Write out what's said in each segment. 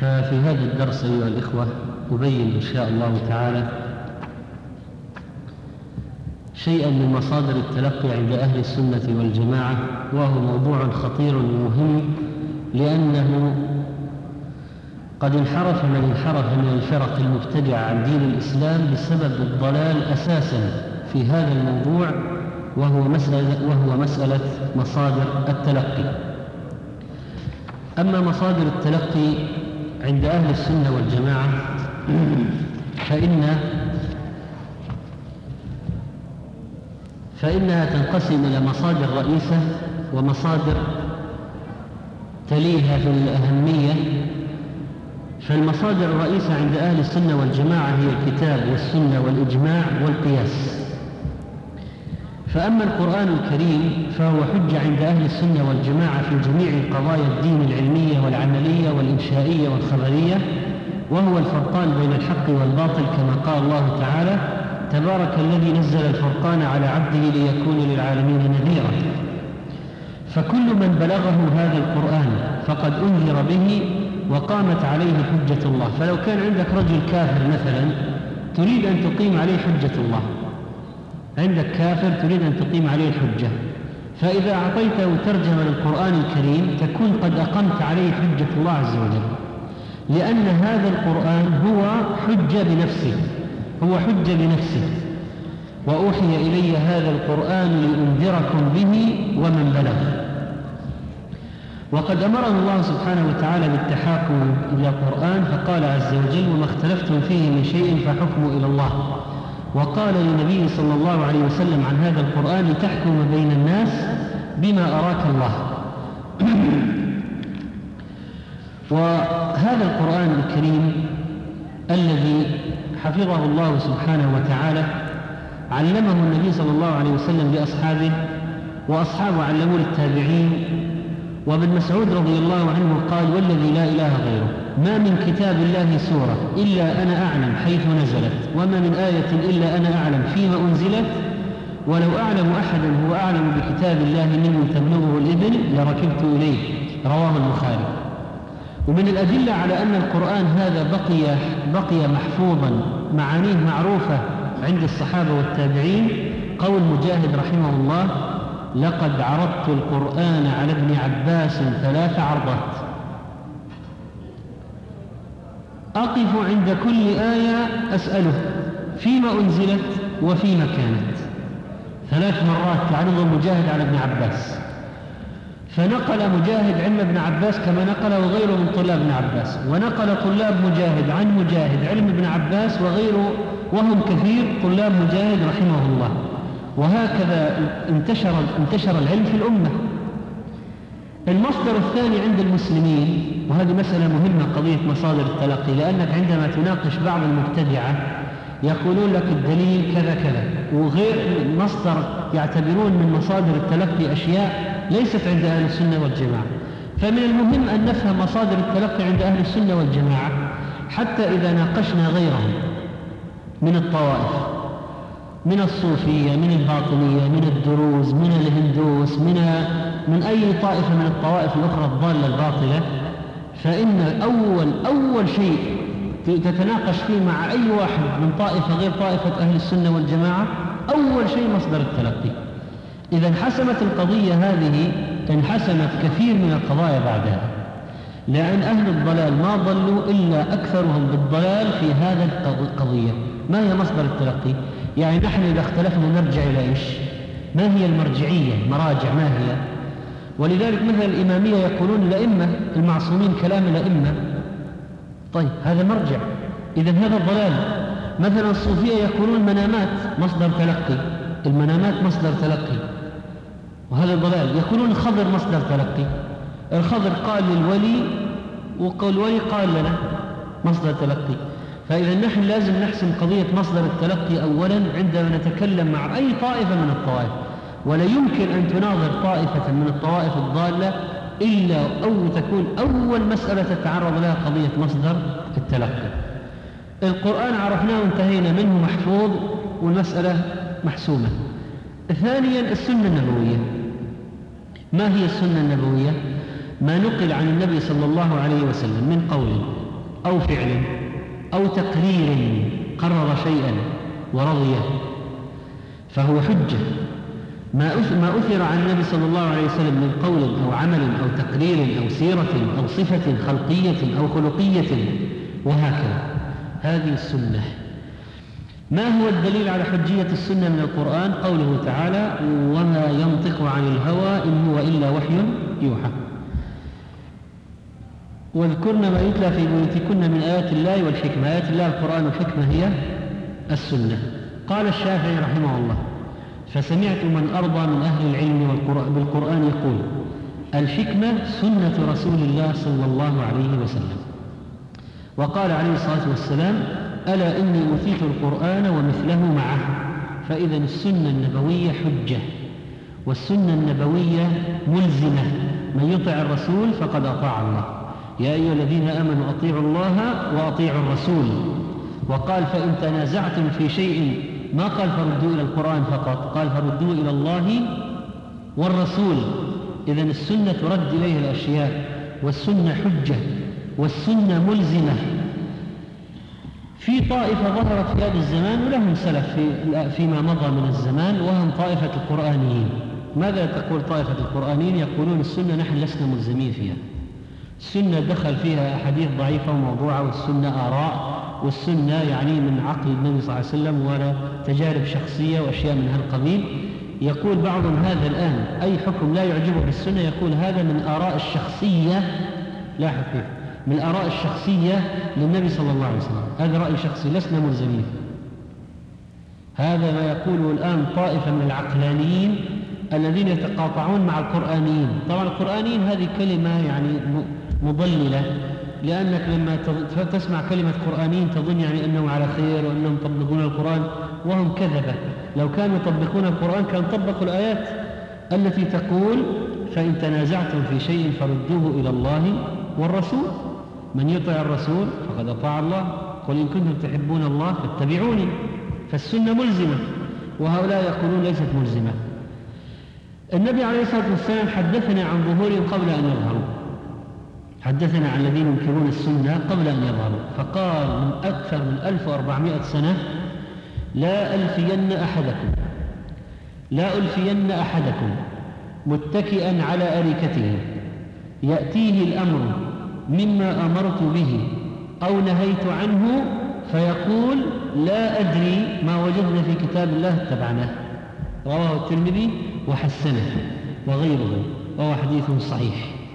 ففي هذا الدرس أيها الإخوة أبين إن شاء الله تعالى شيئا من مصادر التلقي عند أهل السنة والجماعة، وهو موضوع خطير ومهم، لأنه قد انحرف من الفرق المبتدعة عن دين الإسلام بسبب الضلال أساسا في هذا الموضوع، وهو مسألة مصادر التلقي. أما مصادر التلقي عند أهل السنة والجماعة فإنها تنقسم إلى مصادر رئيسة ومصادر تليها في الأهمية. فالمصادر الرئيسة عند أهل السنة والجماعة هي الكتاب والسنة والإجماع والقياس. فأما القرآن الكريم فهو حجة عند أهل السنة والجماعة في جميع قضايا الدين العلمية والعملية والإنشائية والخبرية، وهو الفرقان بين الحق والباطل، كما قال الله تعالى: تبارك الذي نزل الفرقان على عبده ليكون للعالمين نذيرا. فكل من بلغه هذا القرآن فقد أنذر به وقامت عليه حجة الله. فلو كان عندك رجل كافر مثلا تريد أن تقيم عليه حجة الله، عندك كافر تريد أن تقيم عليه الحجة، فإذا أعطيته ترجمة للقرآن الكريم تكون قد أقمت عليه حجة الله عز وجل، لأن هذا القرآن هو حجة بنفسه. وأوحي إلي هذا القرآن لأنذركم به ومن بلغ. وقد أمرنا الله سبحانه وتعالى بالتحاكم إلى القرآن، فقال عز وجل: وما اختلفتم فيه من شيء فحكمه إلى الله. وقال للنبي صلى الله عليه وسلم عن هذا القرآن: لتحكم بين الناس بما أراك الله. وهذا القرآن الكريم الذي حفظه الله سبحانه وتعالى علمه النبي صلى الله عليه وسلم لأصحابه، وأصحابه علموه للتابعين. وابن مسعود رضي الله عنه قال: والذي لا إله غيره ما من كتاب الله سورة إلا أنا أعلم حيث نزلت، وما من آية إلا أنا أعلم فيما أنزلت، ولو أعلم أحدا هو أعلم بكتاب الله منه تبلغه الإبل لركبت إليه. رواه البخاري. ومن الأدلة على أن القرآن هذا بقي محفوظا، معانيه معروفة عند الصحابة والتابعين، قول مجاهد رحمه الله: لقد عرضت القرآن على ابن عباس 3 عرضات، أقف عند كل آية أسأله فيما أنزلت وفيما كانت. 3 مرات يعرض مجاهد على ابن عباس، فنقل مجاهد علم ابن عباس كما نقله غيره من طلاب ابن عباس، ونقل طلاب مجاهد عن مجاهد علم ابن عباس وغيره، وهم كثير طلاب مجاهد رحمه الله. وهكذا انتشر العلم في الأمة. المصدر الثاني عند المسلمين، وهذه مسألة مهمة، قضية مصادر التلقي، لأنك عندما تناقش بعض المبتدعة يقولون لك الدليل كذا كذا، وغير مصدر يعتبرون من مصادر التلقي أشياء ليست عند أهل السنة والجماعة. فمن المهم أن نفهم مصادر التلقي عند أهل السنة والجماعة، حتى إذا ناقشنا غيرهم من الطوائف، من الصوفية، من الباطنية، من الدروز، من الهندوس، من أي طائفة من الطوائف الأخرى الضالة الباطلة، فإن أول شيء تتناقش فيه مع أي واحد من طائفة غير طائفة أهل السنة والجماعة أول شيء مصدر التلقي. إذا انحسمت القضية هذه انحسمت كثير من القضايا بعدها، لأن أهل الضلال ما ضلوا إلا أكثرهم بالضلال في هذا القضية. ما هي مصدر التلقي؟ يعني نحن إذا اختلفنا نرجع إلى إيش؟ ما هي المرجعية؟ مراجع ما هي؟ ولذلك مثل الإمامية يقولون الأئمة المعصومين كلام الأئمة، طيب هذا مرجع، إذن هذا الضلال. مثلا الصوفية يقولون منامات مصدر تلقي، المنامات مصدر تلقي، وهذا الضلال. يقولون الخضر مصدر تلقي، الخضر قال للولي والولي قال لنا، مصدر تلقي. فإذا نحن لازم نحسم قضية مصدر التلقي أولا عندما نتكلم مع أي طائفة من الطوائف، ولا يمكن أن تناظر طائفة من الطوائف الضالة إلا أو تكون أول مسألة تتعرض لها قضية مصدر التلقي. القرآن عرفناه وانتهينا منه، محفوظ والمسألة محسومة. ثانيا السنة النبوية. ما هي السنة النبوية؟ ما نقل عن النبي صلى الله عليه وسلم من قول أو فعل أو تقرير قرر شيئا ورضيه فهو حجة. ما أثر عن النبي صلى الله عليه وسلم من قول أو عمل أو تقرير أو سيرة أو صفة خلقية أو خلقية وهكذا، هذه السنة. ما هو الدليل على حجية السنة من القرآن؟ قوله تعالى: وما ينطق عن الهوى إن هو إلا وحي يوحى. واذكرن ما يتلى في بيوتكن من آيات الله والحكمة. آيات الله القرآن والحكمة هي السنة. قال الشافعي رحمه الله: فسمعت من أرضى من أهل العلم بالقرآن يقول: الحكمة سنة رسول الله صلى الله عليه وسلم. وقال عليه الصلاة والسلام: ألا إني أوتيت القرآن ومثله معه. فإذا السنة النبوية حجة، والسنة النبوية ملزمة. من يطع الرسول فقد أطاع الله. يا أيها الذين آمنوا أطيعوا الله وأطيعوا الرسول. وقال: فإن تنازعتم في شيء، ما قال فردوا إلى القرآن فقط، قال فردوا إلى الله والرسول. إذن السنة ترد إليه الأشياء، والسنة حجة، والسنة ملزمة. في طائفة ظهرت في هذا الزمان ولهم سلف فيما مضى من الزمان، وهم طائفة القرآنيين. ماذا تقول طائفة القرآنيين؟ يقولون السنة نحن لسنا ملزمين فيها. السنة دخل فيها أحاديث ضعيفة وموضوعة، والسنة آراء، والسنة يعني من عقل النبي صلى الله عليه وسلم ولا تجارب شخصية وأشياء من هالقبيل. يقول بعضهم هذا الآن أي حكم لا يعجبه بالسنة يقول هذا من آراء الشخصية، لا حقيقة، من الآراء الشخصية للنبي صلى الله عليه وسلم. هذا رأي شخصي لسنا ملزمين. هذا ما يقوله الآن طائفة من العقلانيين الذين يتقاطعون مع القرآنيين. طبعا القرآنيين هذه كلمة يعني مضللة، لأنك لما تسمع كلمة قرآنيين تظن يعني أنهم على خير وأنهم يطبقون القرآن، وهم كذبة. لو كانوا يطبقون القرآن كان طبقوا الآيات التي تقول: فإن تنازعتم في شيء فردوه إلى الله والرسول. من يطع الرسول فقد أطاع الله. قل إن كنتم تحبون الله فاتبعوني. فالسنة ملزمة، وهؤلاء يقولون ليست ملزمة. النبي عليه الصلاة والسلام حدثنا عن ظهورهم قبل أن يظهروا، حدثنا عن الذين ينكرون السنة قبل أن يظهروا، فقال من أكثر من 1400 سنة: لا ألفين أحدكم متكئا على أريكته يأتيه الأمر مما أمرت به أو نهيت عنه فيقول: لا أدري ما وجدنا في كتاب الله اتبعناه. رواه الترمذي وحسنه وغيره، وهو حديث صحيح.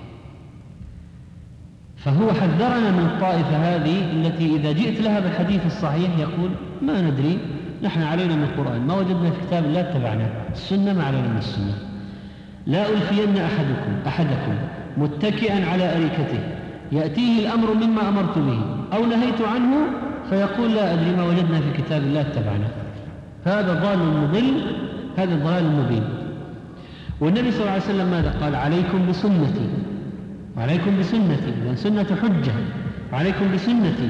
فهو حذرنا من الطائفة هذه التي إذا جئت لها بالحديث الصحيح يقول: ما ندري، نحن علينا من القرآن، ما وجدنا في كتاب الله اتبعناه، السنة ما علينا من السنة. لا ألفين أحدكم متكئا على أريكته يأتيه الأمر مما أمرت به أو نهيت عنه فيقول: لا أدري ما وجدنا في كتاب الله اتبعناه. هذا ضال مضل، هذا ضلال مبين. والنبي صلى الله عليه وسلم ماذا قال؟ عليكم بسنتي، وعليكم بسنتي، لأن سنة حجة، عليكم بسنتي.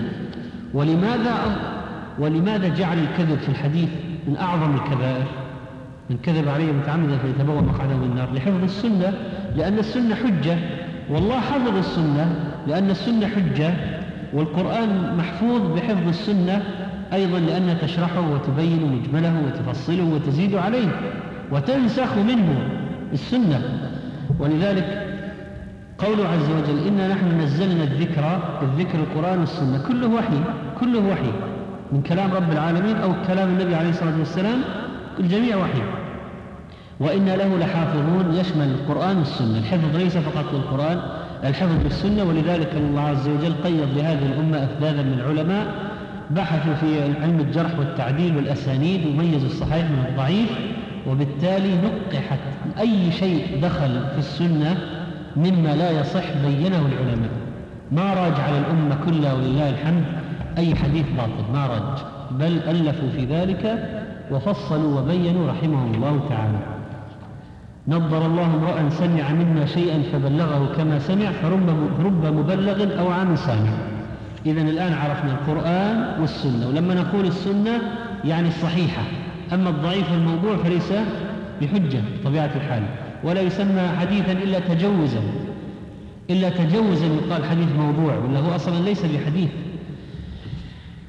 ولماذا جعل الكذب في الحديث من أعظم الكبائر؟ من كذب عليه متعمدا فليتبوأ مقعده من النار، لحفظ السنة، لأن السنة حجة، والله حفظ السنة لأن السنة حجة، والقرآن محفوظ بحفظ السنة أيضا لأنها تشرحه وتبين مجمله وتفصله وتزيد عليه وتنسخ منه السنة. ولذلك قوله عز وجل: إنا نحن نزلنا الذكر القرآن والسنة، كله وحي من كلام رب العالمين أو كلام النبي عليه الصلاة والسلام، الجميع وحي. وإنا له لحافظون، يشمل القرآن والسنة. الحفظ ليس فقط للقرآن، الحفظ بالسنة. ولذلك الله عز وجل قيض لهذه الأمة أفذاذا من العلماء بحثوا في علم الجرح والتعديل والأسانيد وميزوا الصحيح من الضعيف، وبالتالي نقحت أي شيء دخل في السنة مما لا يصح بينه العلماء. ما راج على الأمة كلها ولله الحمد أي حديث باطل، ما راج، بل ألفوا في ذلك وفصلوا وبينوا رحمهم الله تعالى. نظر الله امرأ سمع منا شيئا فبلغه كما سمع فرب مبلغ أو عام سامع. إذن الآن عرفنا القرآن والسنة، ولما نقول السنة يعني الصحيحة، أما الضعيف الموضوع فليس بحجة بطبيعة الحال، ولا يسمى حديثا إلا تجوزا يقال حديث موضوع، ولا هو أصلا ليس بحديث،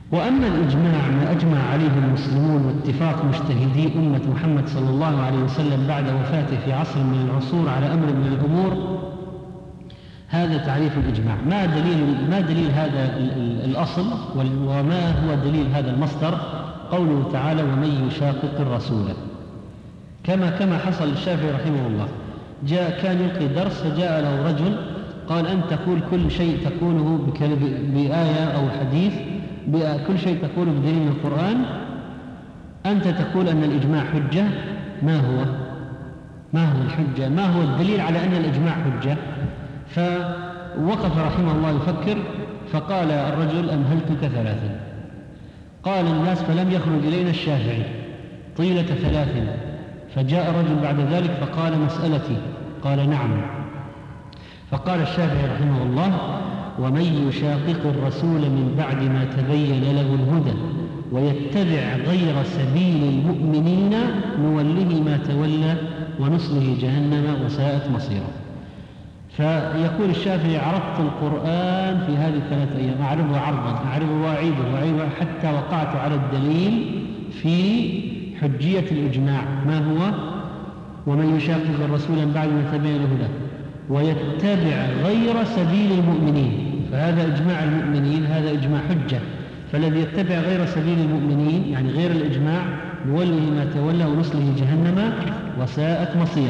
وأما الإجماع ما أجمع عليه المسلمون واتفاق مجتهدي أمة محمد صلى الله عليه وسلم بعد وفاته في عصر من العصور على أمر من الأمور، هذا تعريف الإجماع. ما دليل هذا الأصل وما هو دليل هذا المصدر؟ قوله تعالى: ومن يشاقق الرسول، كما حصل للشافعي رحمه الله، كان يلقي درس فجاء له رجل قال: أن تقول كل شيء تقوله بآية أو حديث، كل شيء تقوله بدليل من القرآن، أنت تقول أن الإجماع حجة. ما هو الحجة؟ ما هو الدليل على أن الإجماع حجة؟ فوقف رحمه الله يفكر، فقال الرجل: أمهلتك 3. قال الناس: فلم يخرج إلينا الشافعي طيلة 3. فجاء رجل بعد ذلك فقال: مسألتي. قال: نعم. فقال الشافعي رحمه الله: ومن يشاقق الرسول من بعد ما تبين له الهدى ويتبع غير سبيل المؤمنين نوله ما تولى ونصله جهنم وساءت مصيره. فيقول الشافعي: عرضت القرآن في هذه 3 أيام، أعرضه عرضا، أعرضه وأعيده حتى وقعت على الدليل في حجية الإجماع. ما هو؟ ومن يشاقق الرسول من بعد ما تبين له الهدى ويتبع غير سبيل المؤمنين، فهذا إجماع المؤمنين، هذا إجماع حجة. فالذي يتبع غير سبيل المؤمنين يعني غير الإجماع نوله ما تولى ونصله جهنم وساءت مصيره.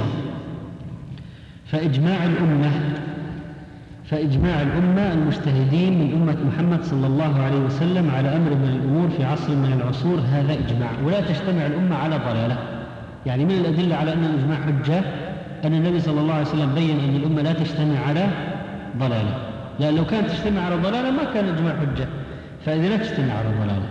فإجماع الأمة المجتهدين من أمة محمد صلى الله عليه وسلم على أمر من الأمور في عصر من العصور هذا إجماع، ولا تجتمع الأمة على ضلالة. يعني من الأدلة على أن الإجماع حجة أن النبي صلى الله عليه وسلم بين أن الأمة لا تجتمع على ضلالة، لا لو كانت تجتمع على ضلالة ما كان الإجماع حجة، فإذا لا تجتمع على ضلالة.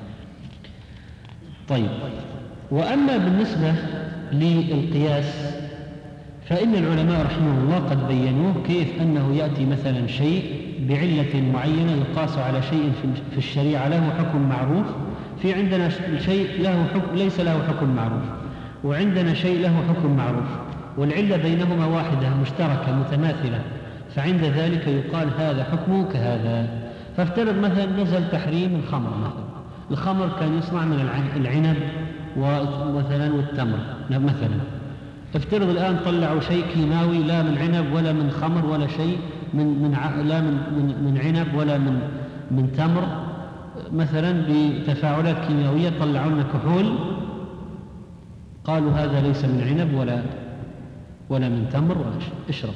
طيب، وأما بالنسبة للقياس فإن العلماء رحمه الله قد بينوه كيف أنه يأتي مثلا شيء بعلة معينة يقاس على شيء في الشريعة له حكم معروف، في عندنا شيء له حكم ليس له حكم معروف، وعندنا شيء له حكم معروف، والعلة بينهما واحدة مشتركة متماثلة، فعند ذلك يقال هذا حكمه كهذا. فافترض مثلا نزل تحريم الخمر مثلا، الخمر كان يصنع من العنب ومثلا والتمر مثلا، افترض الآن طلعوا شيء كيماوي لا من عنب ولا من خمر ولا شيء لا من عنب ولا من تمر، مثلا بتفاعلات كيميائية طلعوا لنا كحول، قالوا هذا ليس من عنب ولا من تمر ولا شيء، اشرب.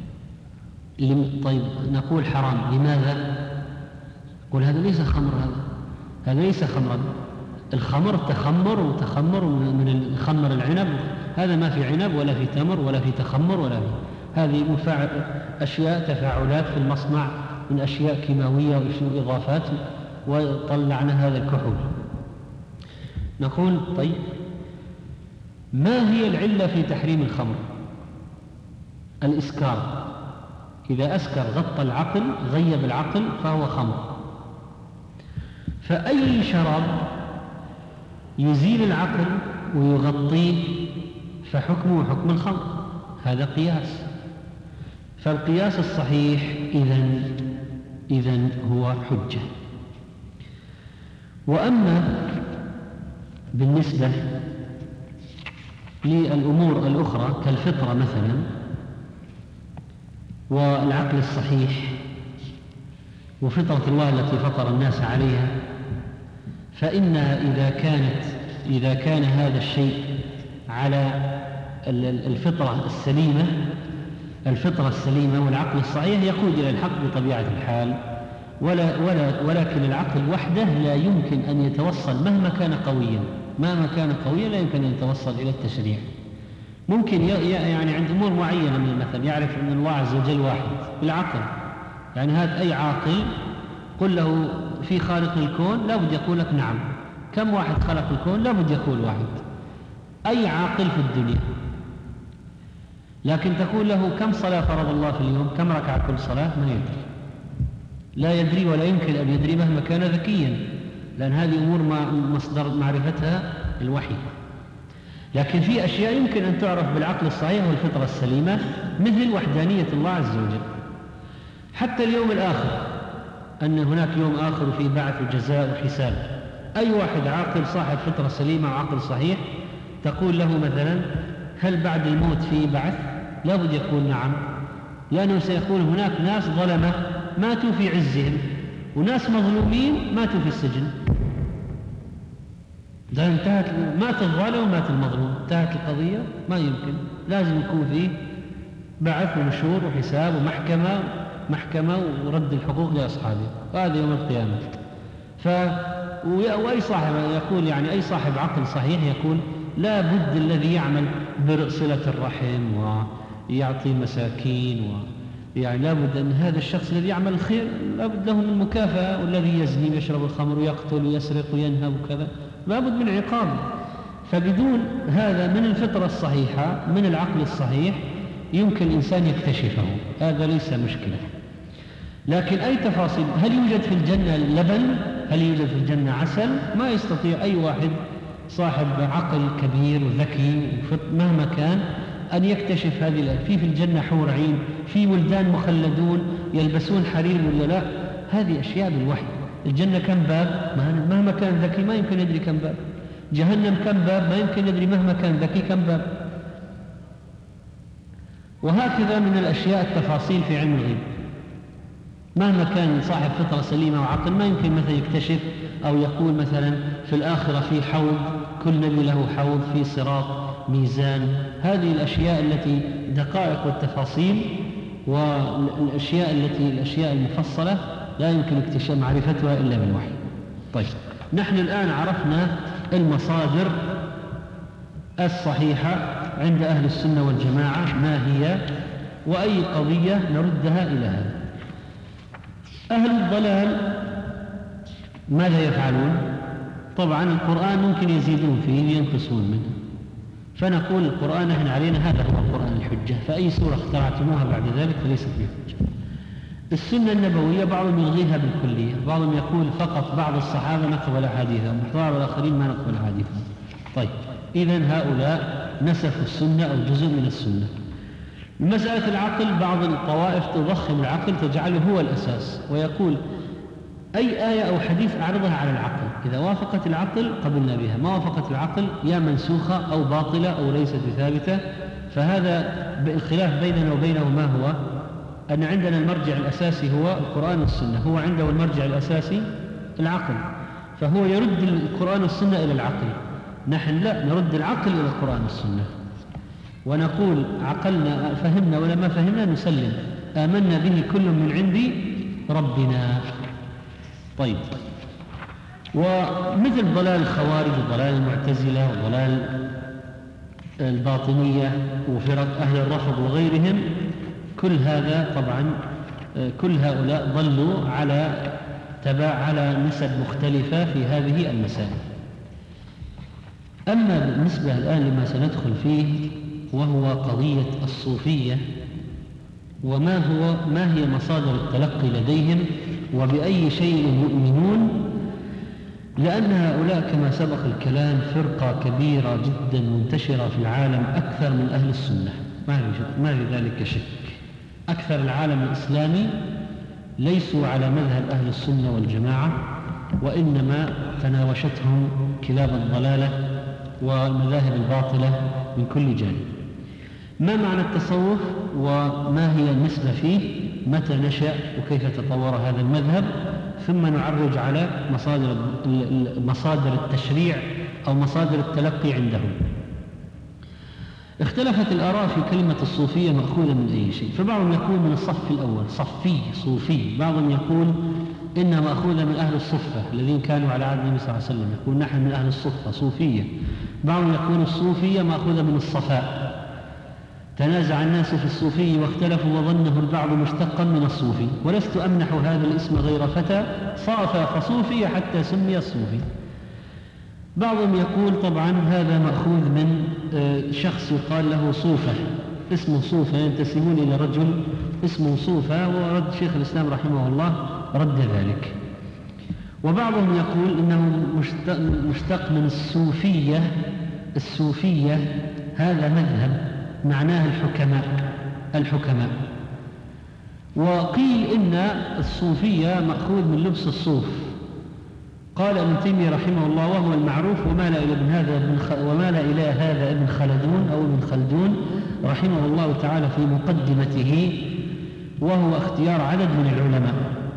طيب نقول حرام، لماذا؟ قل هذا ليس خمر، هذا ليس خمرا، الخمر تخمر من خمر العنب، هذا ما في عنب ولا في تمر ولا في تخمر ولا في هذه أشياء تفاعلات في المصنع من أشياء كيماوية وأشياء إضافات، وطلعنا هذا الكحول. نقول طيب ما هي العلة في تحريم الخمر؟ الإسكار، إذا أسكر غطى العقل غيب العقل فهو خمر. فأي شراب يزيل العقل ويغطيه فحكمه حكم الخمر، هذا قياس. فالقياس الصحيح إذن هو حجة. وأما بالنسبة للأمور الأخرى كالفطرة مثلا والعقل الصحيح وفطرة الله التي فطر الناس عليها، فإنها إذا كان هذا الشيء على الفطرة السليمة والعقل الصحيح يقود إلى الحق بطبيعة الحال، ولكن العقل وحده لا يمكن أن يتوصل مهما كان قويا لا يمكن أن يتوصل إلى التشريع. ممكن يعني عند أمور معينة من المثل يعرف أن الله عز وجل واحد بالعقل، يعني هذا أي عاقل قل له في خالق الكون لا بد يقول لك نعم. كم واحد خلق الكون؟ لا بد يقول واحد، أي عاقل في الدنيا. لكن تقول له كم صلاة فرض الله في اليوم، كم ركعة كل صلاة، ما يدري، لا يدري ولا يمكن أن يدري مهما كان ذكيا، لأن هذه أمور مصدر معرفتها الوحي. لكن في أشياء يمكن أن تعرف بالعقل الصحيح والفطرة السليمة، مثل وحدانية الله عز وجل. حتى اليوم الآخر أن هناك يوم آخر فيه بعث وجزاء وحساب. أي واحد عاقل صاحب فطرة سليمة وعقل صحيح تقول له مثلا هل بعد الموت فيه بعث؟ لا بد يقول نعم، لأنه سيقول هناك ناس ظلمة ماتوا في عزهم وناس مظلومين ماتوا في السجن. ده انتهت، مات الظالم ومات المظلوم، انتهت القضية؟ ما يمكن، لازم يكون فيه بعث ونشور وحساب ومحكمة ورد الحقوق لأصحابه، هذا يوم القيامة. وأي صاحب يقول يعني أي صاحب عقل صحيح يقول لا بد الذي يعمل برصلة الرحم ويعطي مساكين يعني لا بد أن هذا الشخص الذي يعمل الخير لا بد له من مكافأة، والذي يزني ويشرب الخمر ويقتل ويسرق وينهب وكذا لا بد من عقاب. فبدون هذا من الفطرة الصحيحة من العقل الصحيح يمكن الإنسان يكتشفه، هذا ليس مشكلة. لكن أي تفاصيل، هل يوجد في الجنة لبن؟ هل يوجد في الجنة عسل؟ ما يستطيع أي واحد صاحب عقل كبير وذكي مهما كان أن يكتشف هذه في الجنة حور عين، في ولدان مخلدون يلبسون حرير ولا لا، هذه أشياء بالوحي. الجنة كم باب؟ مهما كان ذكي ما يمكن يدري كم باب. جهنم كم باب؟ ما يمكن يدري مهما كان ذكي كم باب. وهكذا من الأشياء التفاصيل في علم الغيب، مهما كان صاحب فطرة سليمة وعقل ما يمكن مثلا يكتشف أو يقول مثلا في الآخرة في حوض، كل نبي له حوض، في صراط، ميزان. هذه الأشياء التي دقائق والتفاصيل الأشياء المفصلة لا يمكن اكتشاف معرفتها إلا بالوحي. طيب، نحن الآن عرفنا المصادر الصحيحة عند أهل السنة والجماعة ما هي، وأي قضية نردها إلى هذا. أهل الضلال ماذا يفعلون؟ طبعا القرآن ممكن يزيدون فيه وينقصون منه، فنقول القرآن نحن علينا هذا هو القرآن الحجة، فأي سورة اخترعتموها بعد ذلك فليست بحجة. السنة النبوية بعضهم يلغيها بالكلية، بعضهم يقول فقط بعض الصحابة نقبل أحاديثهم وبعض الآخرين ما نقبل أحاديثهم. طيب، إذن هؤلاء نسفوا السنة أو جزء من السنة. مسألة العقل بعض الطوائف تضخم العقل تجعله هو الأساس، ويقول أي آية أو حديث أعرضها على العقل، إذا وافقت العقل قبلنا بها، ما وافقت العقل يا منسوخة أو باطلة أو ليست ثابتة. فهذا الخلاف بيننا وبينه ما هو؟ أن عندنا المرجع الأساسي هو القرآن والسنة، هو عنده المرجع الأساسي العقل، فهو يرد القرآن والسنة إلى العقل. نحن لا، نرد العقل إلى القرآن والسنة ونقول عقلنا فهمنا ولا ما فهمنا نسلم، آمنا به كل من عند ربنا. طيب، ومثل ضلال الخوارج وضلال المعتزلة وضلال الباطنية وفرق أهل الرفض وغيرهم، كل هذا طبعا كل هؤلاء ضلوا على نسب مختلفة في هذه المسائل. أما بالنسبة الآن لما سندخل فيه وهو قضية الصوفية، ما هي مصادر التلقي لديهم وبأي شيء يؤمنون، لأن هؤلاء كما سبق الكلام فرقة كبيرة جدا منتشرة في العالم أكثر من أهل السنة، ما في ذلك شك. أكثر العالم الإسلامي ليسوا على مذهب أهل السنة والجماعة، وإنما تناوشتهم كلاب الضلالة والمذاهب الباطلة من كل جانب. ما معنى التصوف وما هي النسبة فيه، متى نشأ وكيف تطور هذا المذهب، ثم نعرج على مصادر التشريع أو مصادر التلقي عندهم. اختلفت الآراء في كلمة الصوفية مأخوذة من أي شيء، فبعضهم يقول من الصف الأول صوفي، بعضهم يقول إنها مأخوذة من أهل الصفة الذين كانوا على عهد النبي صلى الله عليه وسلم، يقول نحن من أهل الصفة صوفية. بعضهم يقول الصوفية مأخوذة من الصفاء، تنازع الناس في الصوفي واختلفوا وظنه البعض مشتقا من الصوفي، ولست أمنح هذا الاسم غير فتى صافى فصوفي حتى سمي الصوفي. بعضهم يقول طبعا هذا مأخوذ من شخص يقال له صوفة، اسمه صوفة، ينتسبون إلى رجل اسمه صوفة، ورد شيخ الإسلام رحمه الله رد ذلك. وبعضهم يقول إنه مشتق من الصوفية هذا مذهب معناه الحكماء. وقيل إن الصوفية مأخوذ من لبس الصوف. قال ابن تيمية رحمه الله وهو المعروف، ومال إلى هذا ابن خلدون أو ابن خلدون رحمه الله تعالى في مقدمته، وهو اختيار عدد من العلماء،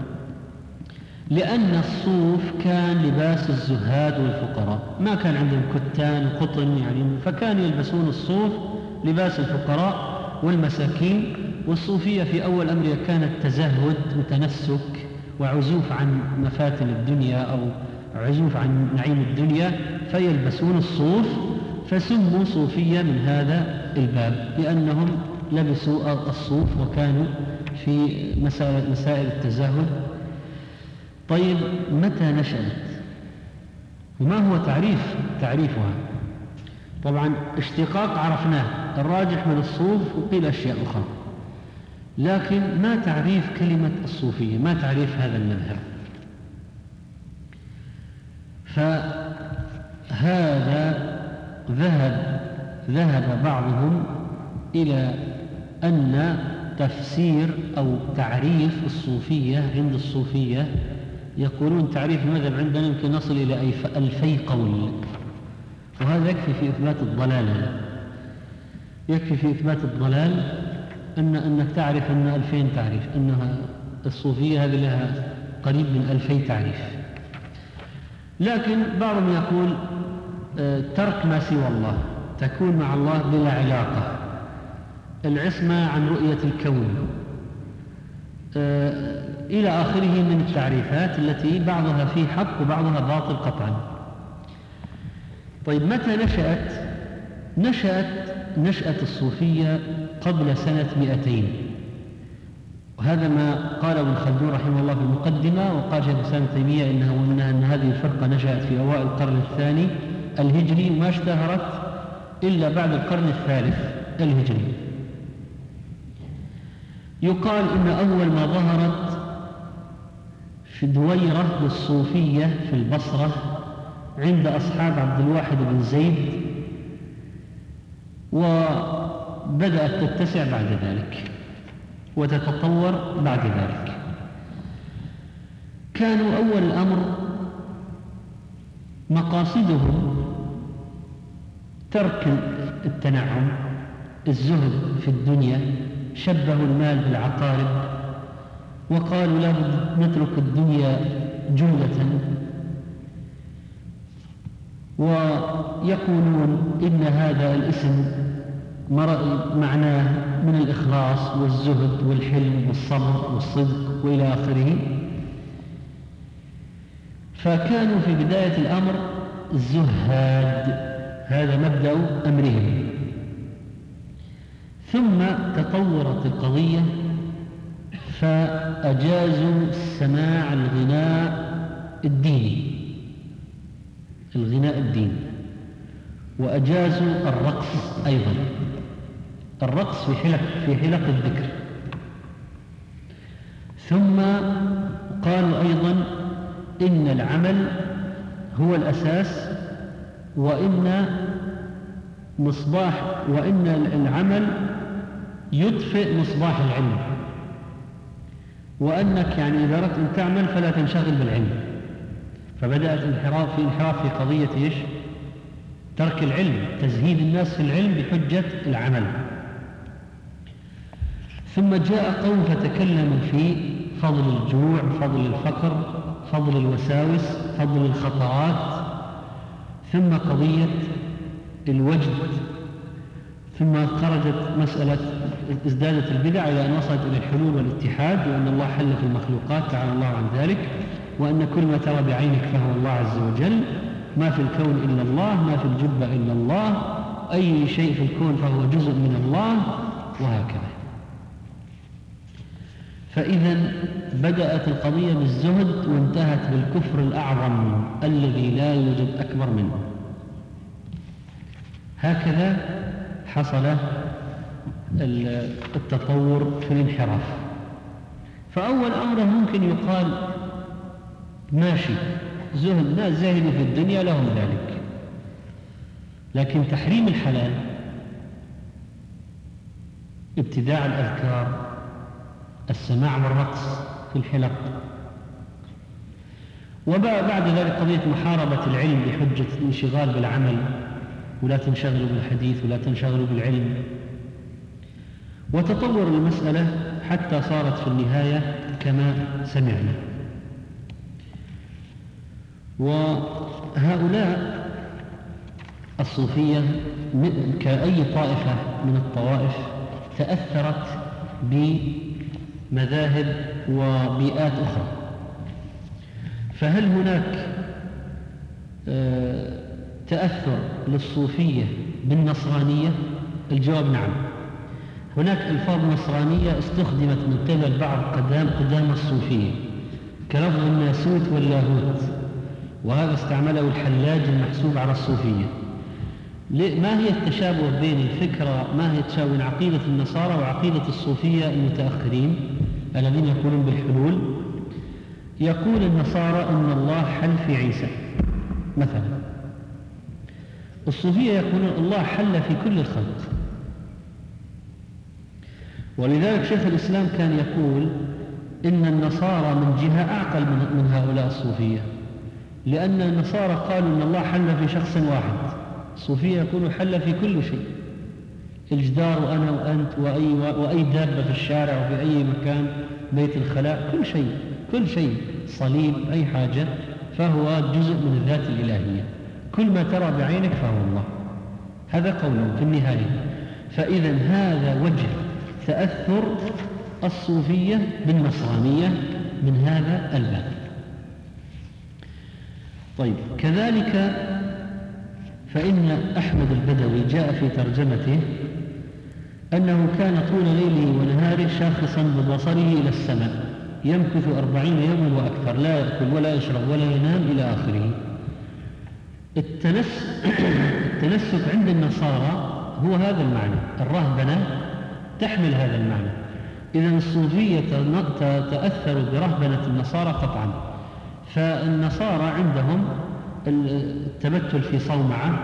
لأن الصوف كان لباس الزهاد والفقراء، ما كان عندهم كتان وقطن يعني، فكانوا يلبسون الصوف لباس الفقراء والمساكين. والصوفية في أول أمرها كانت تزهد وتنسك وعزوف عن مفاتن الدنيا أو عزوف عن نعيم الدنيا، فيلبسون الصوف، فسموا صوفية من هذا الباب لأنهم لبسوا الصوف وكانوا في مسائل التزهد. طيب متى نشأت وما هو تعريفها؟ طبعا اشتقاق عرفناه، الراجح من الصوف، وقيل أشياء أخرى، لكن ما تعريف كلمة الصوفية، ما تعريف هذا المذهب؟ فهذا ذهب بعضهم إلى أن تفسير أو تعريف الصوفية عند الصوفية، يقولون تعريف المذهب عندنا يمكن نصل إلى 2000 قول، وهذا يكفي في إثبات الضلال. يكفي في إثبات الضلال أنك تعرف أن 2000 تعريف، أنها الصوفية هذه لها قريب من 2000 تعريف. لكن بعضهم يقول ترك ما سوى الله، تكون مع الله بلا علاقة، العصمة عن رؤية الكون، إلى آخره من التعريفات التي بعضها فيه حق وبعضها باطل قطعا. طيب متى نشأت نشأة الصوفية قبل سنة 200، وهذا ما قال ابن خلدون رحمه الله في المقدمة، وقال شيخ الإسلام ابن تيمية أن هذه الفرقة نشأت في أوائل القرن الثاني الهجري، وما اشتهرت إلا بعد القرن الثالث الهجري. يقال إن أول ما ظهرت في دويرة للصوفية في البصرة عند أصحاب عبد الواحد بن زيد، وبدأت تتسع بعد ذلك وتتطور بعد ذلك. كانوا أول الأمر مقاصدهم ترك التنعم، الزهد في الدنيا، شبهوا المال بالعقارب، وقالوا لا نترك الدنيا جملة، ويقولون إن هذا الاسم معناه من الإخلاص والزهد والحلم والصبر والصدق وإلى آخره. فكانوا في بداية الأمر الزهاد، هذا مبدأ أمرهم. ثم تطورت القضية فأجازوا سماع الغناء الديني، وأجازوا الرقص أيضا، الرقص في حلق الذكر. ثم قالوا أيضا إن العمل هو الأساس، وإن العمل يطفئ مصباح العلم، وأنك يعني إذا أردت أن تعمل فلا تنشغل بالعلم. فبدأت انحراف في قضية إيش؟ ترك العلم، تزهيد الناس في العلم بحجة العمل. ثم جاء قوم فتكلموا في فضل الجوع، فضل الفقر، فضل الوساوس، فضل الخطرات، ثم قضية الوجد، ثم خرجت مسألة ازدادت البدع إلى أن وصلت إلى الحلول والاتحاد، وأن الله حل في المخلوقات تعالى الله عن ذلك، وأن كل ما ترى بعينك فهو الله عز وجل، ما في الكون إلا الله، ما في الجبة إلا الله، أي شيء في الكون فهو جزء من الله، وهكذا. فإذا بدأت القضية بالزهد وانتهت بالكفر الأعظم الذي لا يوجد أكبر منه. هكذا حصل التطور في الانحراف. فأول أمر ممكن يقال ماشي، زهد، ناس زاهدوا في الدنيا لهم ذلك، لكن تحريم الحلال، ابتداع الأذكار، السماع والرقص في الحلق. وبعد ذلك قضية محاربة العلم بحجة الانشغال بالعمل، ولا تنشغلوا بالحديث ولا تنشغلوا بالعلم، وتطور المسألة حتى صارت في النهاية كما سمعنا. وهؤلاء الصوفية كأي طائفة من الطوائف تأثرت بمذاهب وبيئات أخرى. فهل هناك تأثر للصوفية بالنصرانية؟ الجواب نعم. هناك ألفاظ نصرانية استخدمت من قبل بعض قدام الصوفية كلفظ الناسوت واللاهوت، وهذا استعمله الحلاج المحسوب على الصوفية. ما هي التشابه بين الفكرة، ما هي التشابه بين عقيدة النصارى وعقيدة الصوفية المتأخرين الذين يقولون بالحلول؟ يقول النصارى أن الله حل في عيسى مثلا، الصوفية يقولون الله حل في كل الخلق. ولذلك شيخ الإسلام كان يقول إن النصارى من جهة أعقل من هؤلاء الصوفية، لأن النصارى قالوا إن الله حل في شخص واحد، الصوفية يقولوا حل في كل شيء، الجدار أنا وأنت وأي دابة في الشارع وفي أي مكان، بيت الخلاء، كل شيء، صليب، أي حاجة، فهو جزء من الذات الإلهية، كل ما ترى بعينك فهو الله. هذا قوله في النهاية. فإذا هذا وجه تأثر الصوفية بالنصرانية من هذا الباب. طيب، كذلك فإن أحمد البدوي جاء في ترجمته أنه كان طول ليله ونهاره شاخصا ببصره إلى السماء، يمكث 40 يوما وأكثر، لا يأكل ولا يشرب ولا ينام إلى آخره. التنسك عند النصارى هو هذا المعنى، الرهبنة تحمل هذا المعنى. إذن الصوفية تأثروا برهبنة النصارى قطعا. فالنصارى عندهم التبتل في صومعة،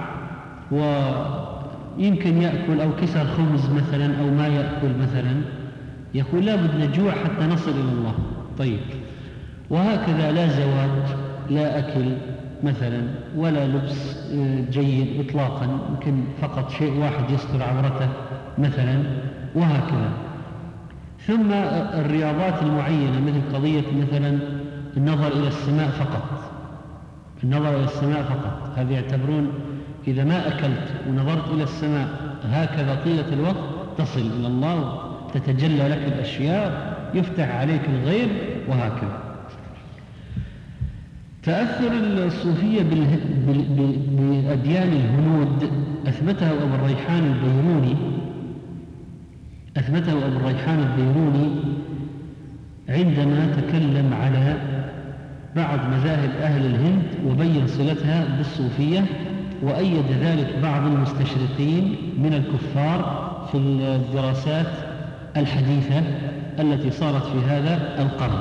ويمكن يأكل أو كسر خبز مثلا أو ما يأكل مثلا، يقول لا بد نجوع حتى نصل إلى الله. طيب، وهكذا لا زواج، لا أكل مثلا، ولا لبس جيد إطلاقا، يمكن فقط شيء واحد يستر عورته مثلا، وهكذا. ثم الرياضات المعينة مثل قضية مثلا النظر إلى السماء فقط، النظر إلى السماء فقط، هذا يعتبرون إذا ما أكلت ونظرت إلى السماء هكذا طيلة الوقت تصل إلى الله، تتجلى لك الأشياء، يفتح عليك الغيب، وهكذا. تأثر الصوفية بأديان الهنود أثبته أبو الريحان البيروني عندما تكلم على بعض مذاهب أهل الهند وبين صلتها بالصوفية، وأيد ذلك بعض المستشرقين من الكفار في الدراسات الحديثة التي صارت في هذا القرن.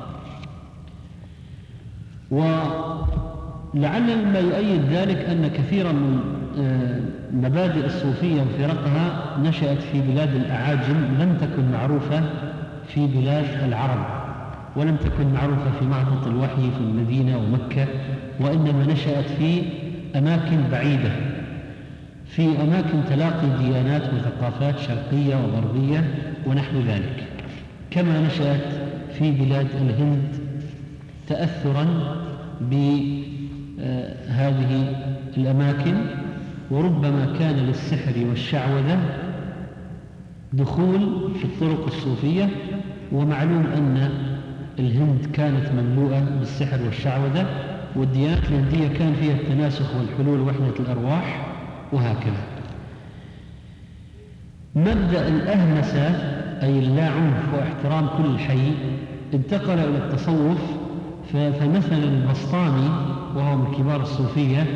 ولعل ما يؤيد ذلك أن كثيرا من مبادئ الصوفية وفرقها نشأت في بلاد الأعاجم، لم تكن معروفة في بلاد العرب، ولم تكن معروفة في معطى الوحي في المدينة ومكة، وإنما نشأت في أماكن بعيدة، في أماكن تلاقي ديانات وثقافات شرقية وغربية ونحو ذلك، كما نشأت في بلاد الهند تأثرا بهذه الأماكن. وربما كان للسحر والشعوذة دخول في الطرق الصوفية، ومعلوم أن الهند كانت مملوءة بالسحر والشعوذة، والديانات الهندية كان فيها التناسخ والحلول ووحدة الأرواح، وهكذا. مبدأ الأهمسة أي اللا عنف واحترام كل حي انتقل إلى التصوف. فمثلا البسطامي وهو من كبار الصوفية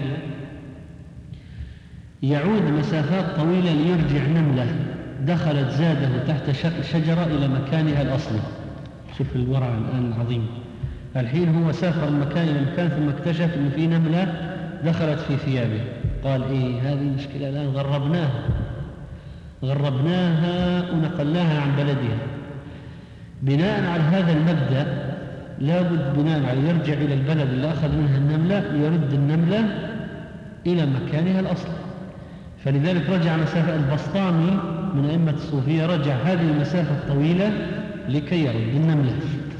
يعود مسافات طويلة ليرجع نملة دخلت زاده تحت شجرة إلى مكانها الأصلي. شوف الورع الآن العظيم. الحين هو سافر من مكان إلى مكان ثم اكتشف أن في نملة دخلت في ثيابه، قال إيه هذه مشكلة الآن، غربناها ونقلناها عن بلدها. بناء على هذا المبدأ لابد بناء على يرجع إلى البلد اللي أخذ منها النملة، يرد النملة إلى مكانها الأصلي. فلذلك رجع مسافة البسطامي من أئمة الصوفية، رجع هذه المسافة الطويلة لكي يرد النملة.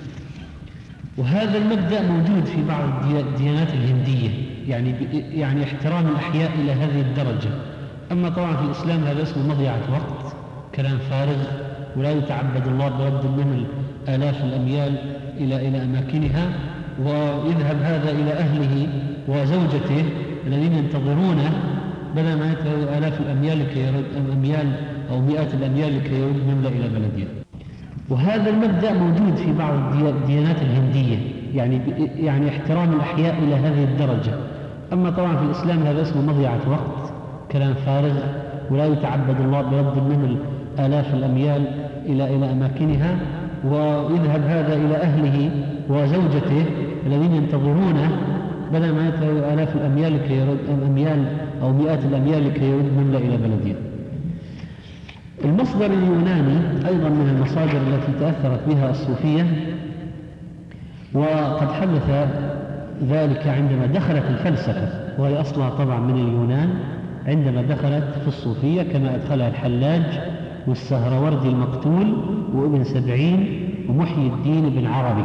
وهذا المبدأ موجود في بعض الديانات الهندية، يعني احترام الأحياء إلى هذه الدرجة. أما طبعا في الإسلام هذا اسمه مضيعة وقت، كلام فارغ، ولا يتعبد الله برد النمل آلاف الأميال إلى أماكنها، ويذهب هذا إلى أهله وزوجته الذين ينتظرونه بدل ما يذهب آلاف الأميال لكي يرد أميال أو مئات الأميال لكي يرد نملة إلى بلدها. وهذا المبدأ موجود في بعض الديانات الهندية، يعني احترام الأحياء إلى هذه الدرجة. أما طبعا في الإسلام هذا اسمه مضيعة وقت، كلام فارغ، ولا يتعبد الله برد النمل آلاف الأميال إلى أماكنها، ويذهب هذا إلى أهله وزوجته الذين ينتظرونه بدل ما يذهب آلاف الأميال لكي يرد أميال أو مئات الأميال لكي يرد نملة إلى بلدها. المصدر اليوناني أيضا من المصادر التي تأثرت بها الصوفية، وقد حدث ذلك عندما دخلت الفلسفة، وهي أصلها طبعا من اليونان، عندما دخلت في الصوفية كما أدخلها الحلاج والسهروردي المقتول وابن سبعين ومحيي الدين بن عربي.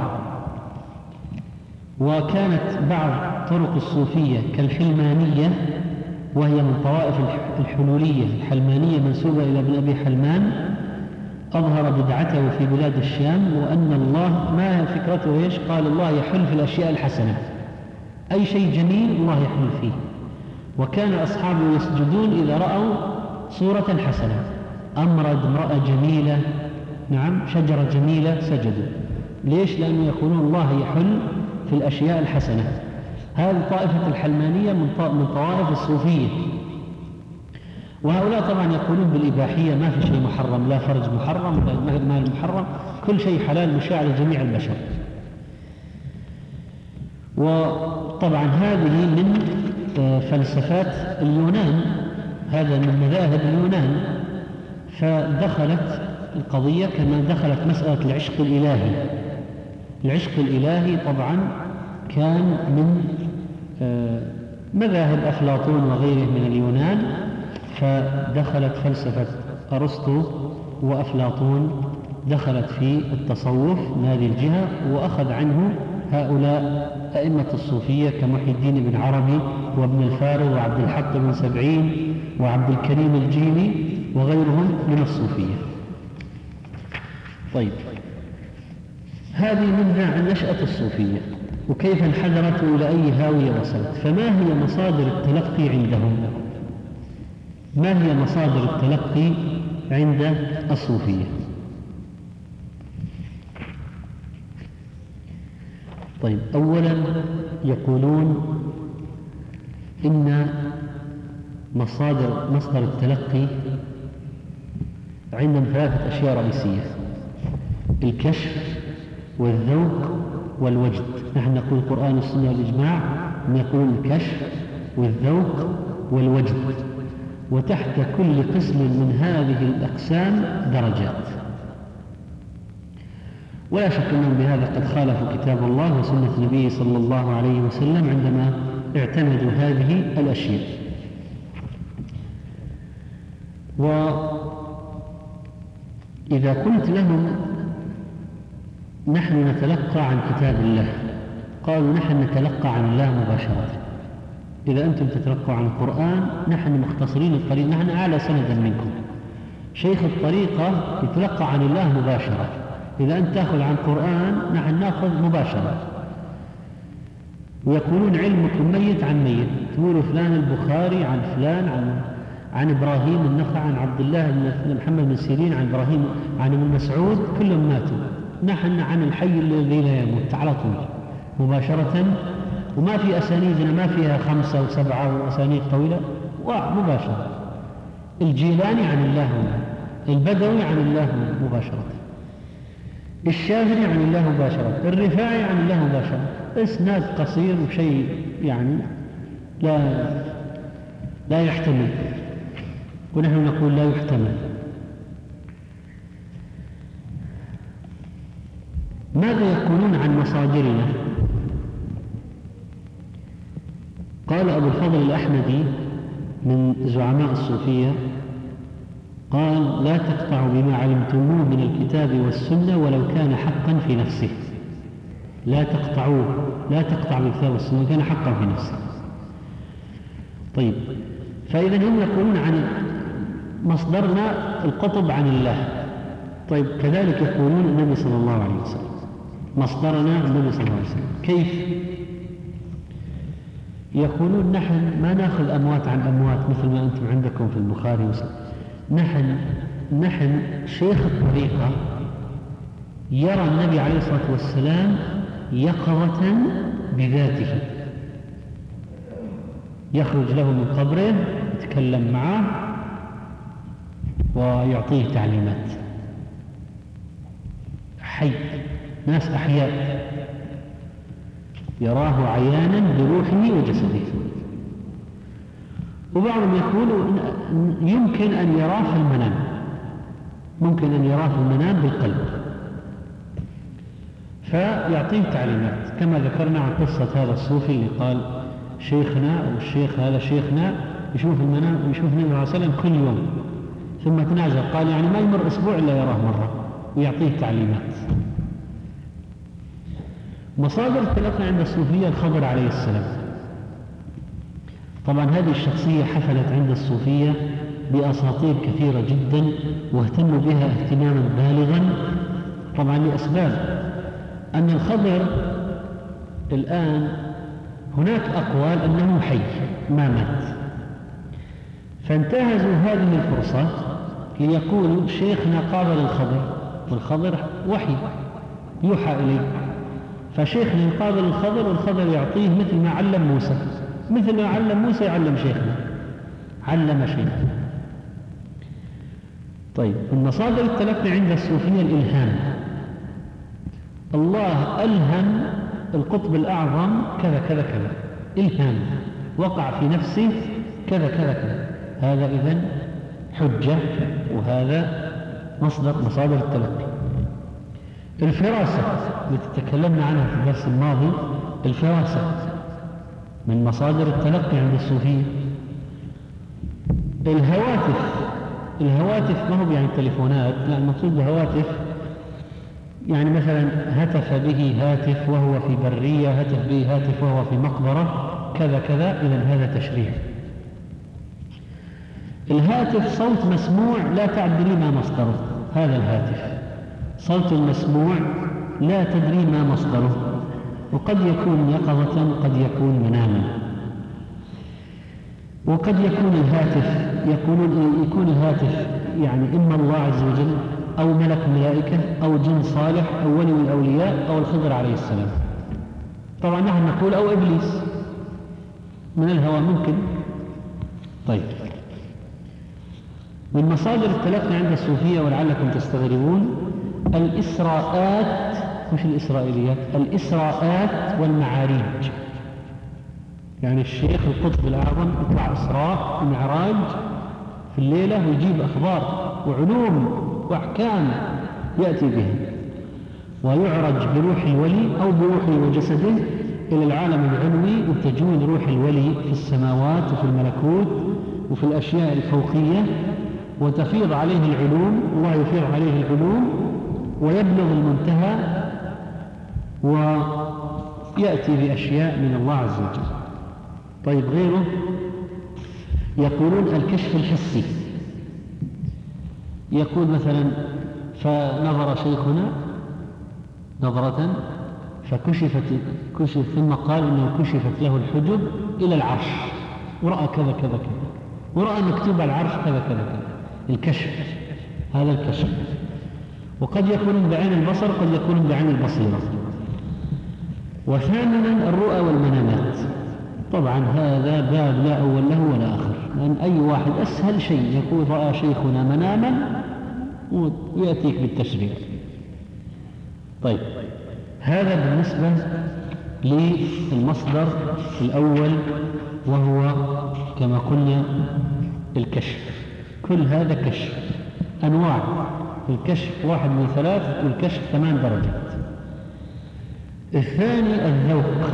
وكانت بعض طرق الصوفية كالحلمانية، وهي من طوائف الحلولية الحلمانية منسوبة إلى ابن أبي حلمان، أظهر بدعته في بلاد الشام، وأن الله ما فكرته إيش؟ قال الله يحل في الأشياء الحسنة، أي شيء جميل الله يحل فيه. وكان أصحابه يسجدون إذا رأوا صورة حسنة، أمرد امرأة جميلة، نعم شجرة جميلة، سجدوا. ليش؟ لأنه يقولون الله يحل في الأشياء الحسنة. هذه طائفة الحلمانية من طوائف الصوفية، وهؤلاء طبعا يقولون بالإباحية، ما في شيء محرم، لا فرج محرم لا مال محرم، كل شيء حلال مشاع لجميع البشر. وطبعا هذه من فلسفات اليونان، هذا من مذاهب اليونان. فدخلت القضية كما دخلت مسألة العشق الإلهي. العشق الإلهي طبعا كان من مذاهب أفلاطون وغيره من اليونان، فدخلت فلسفة أرسطو وأفلاطون دخلت في التصوف من هذه الجهة، وأخذ عنه هؤلاء أئمة الصوفية كمحي الدين بن عربي وابن الفارغ وعبد الحق بن سبعين وعبد الكريم الجيني وغيرهم من الصوفية. طيب، هذه منها عن نشأة الصوفية وكيف انحدرت إلى أي هاوية وصلت. فما هي مصادر التلقي عندهم؟ ما هي مصادر التلقي عند الصوفية؟ طيب، أولا يقولون إن مصدر التلقي عندهم ثلاثة أشياء رئيسية: الكشف والذوق والوجد. نحن نقول القرآن والسنة والإجماع، نقول الكشف والذوق والوجد، وتحت كل قسم من هذه الأقسام درجات. ولا شك أنهم بهذا قد خالفوا كتاب الله وسنة النبي صلى الله عليه وسلم عندما اعتمدوا هذه الأشياء. وإذا قلت لهم نحن نتلقى عن كتاب الله، قالوا نحن نتلقى عن الله مباشرة. إذا أنتم تتلقوا عن القرآن نحن مختصرين الطريق، نحن أعلى سندا منكم. شيخ الطريقة يتلقى عن الله مباشرة، إذا أنت تأخذ عن القرآن نحن نأخذ مباشرة. ويقولون علمكم ميت عن ميت، تقولوا فلان البخاري عن فلان عن إبراهيم النخعي عن عبد الله بن محمد بن سيرين عن إبراهيم عن ابن مسعود، كلهم ماتوا. نحن عن الحي الذي لا يموت على طول مباشرة، وما في أسانيدنا ما فيها 5 و7 وأسانيد طويلة، ومباشرة. الجيلاني عن الله، البدوي عن الله مباشرة، الشاذلي عن الله مباشرة، الرفاعي عن الله مباشرة. إسناد قصير وشيء يعني لا يحتمل، ونحن نقول لا يحتمل. ماذا يقولون عن مصادرنا؟ قال أبو الفضل الأحمدي من زعماء الصوفية، قال: لا تقطعوا بما علمتموه من الكتاب والسنة ولو كان حقا في نفسه. لا تقطعوا بالكتاب والسنة كان حقا في نفسه. طيب، فإذا هم يقولون عن مصدرنا القطب عن الله. طيب، كذلك يقولون النبي صلى الله عليه وسلم مصدرنا النبي صلى الله عليه وسلم. كيف؟ يقولون نحن ما نأخذ أموات عن أموات مثل ما أنتم عندكم في البخاري وسلم. نحن شيخ الطريقة يرى النبي عليه الصلاة والسلام يقظة بذاته، يخرج له من قبره، يتكلم معه ويعطيه تعليمات. حي، ناس أحياء يراه عيانا بروحه وجسده. وبعضهم يقول يمكن أن يراه في المنام، ممكن أن يراه في المنام بالقلب، فيعطيه تعليمات، كما ذكرنا عن قصة هذا الصوفي اللي قال شيخنا أو الشيخ هذا شيخنا يشوف المنام، يشوف النبي صلى الله عليه وسلم كل يوم، ثم تنازل قال يعني ما يمر أسبوع إلا يراه مرة ويعطيه تعليمات. مصادر التلقي عند الصوفية الخضر عليه السلام. طبعا هذه الشخصية حفلت عند الصوفية بأساطير كثيرة جدا واهتموا بها اهتماما بالغا، طبعا لأسباب. أن الخضر الآن هناك أقوال أنه حي ما مات، فانتهزوا هذه الفرصة ليقولوا شيخنا قابل الخضر، والخضر وحي يوحى إليه، فشيخنا يقابل الخضر والخضر يعطيه مثل ما علم موسى، مثل ما علم موسى يعلم شيخنا، علم شيخنا. طيب، من مصادر التلقي عند الصوفية الإلهام. الله ألهم القطب الأعظم كذا كذا كذا، إلهام وقع في نفسه كذا كذا كذا، هذا إذن حجة، وهذا مصادر التلقي. الفراسة التي تكلمنا عنها في الدرس الماضي، الفراسة من مصادر التلقي عند الصوفية. الهواتف ما هو يعني التليفونات، لا، المقصود بهواتف يعني مثلا هتف به هاتف وهو في برية، هتف به هاتف وهو في مقبرة، كذا كذا، إذن هذا تشريع. الهاتف صوت مسموع لا تدري ما مصدره، هذا الهاتف صوت المسموع لا تدري ما مصدره، وقد يكون يقظة وقد يكون مناما، وقد يكون الهاتف يكون الهاتف يعني إما الله عز وجل أو ملك ملائكة أو جن صالح أو ولي من الأولياء أو الخضر عليه السلام. طبعا نحن نقول أو إبليس من الهوى ممكن. طيب، من مصادر التلقي عند الصوفية ولعلكم تستغربون الإسراءات، مش الإسرائيليات، الإسراءات والمعاريج. يعني الشيخ القطب الأعظم يطلع إسراء ومعراج في الليلة ويجيب أخبار وعلوم وأحكام يأتي بها، ويعرج بروح الولي أو بروحه وجسده إلى العالم العلوي، وتجول روح الولي في السماوات وفي الملكوت وفي الأشياء الفوقية، وتفيض عليه العلوم، الله يفيض عليه العلوم ويبلغ المنتهى ويأتي بأشياء من الله عز وجل. طيب، غيره يقولون الكشف الحسي. يقول مثلا فنظر شيخنا نظرة فكشف ثم قال إنه كشفت له الحجب إلى العرش ورأى كذا كذا كذا، ورأى مكتوب على العرش كذا كذا كذا. الكشف، هذا الكشف. وقد يكون بعين البصر، قد يكون بعين البصيرة. وثامنا الرؤى والمنامات. طبعا هذا باب لا أول له ولا آخر، لأن أي واحد أسهل شيء يقول رأى شيخنا مناما ويأتيك بالتشريع. طيب، هذا بالنسبة للمصدر الأول، وهو كما قلنا الكشف. كل هذا كشف، أنواع الكشف 1 من 3، والكشف 8 درجات. الثاني الذوق،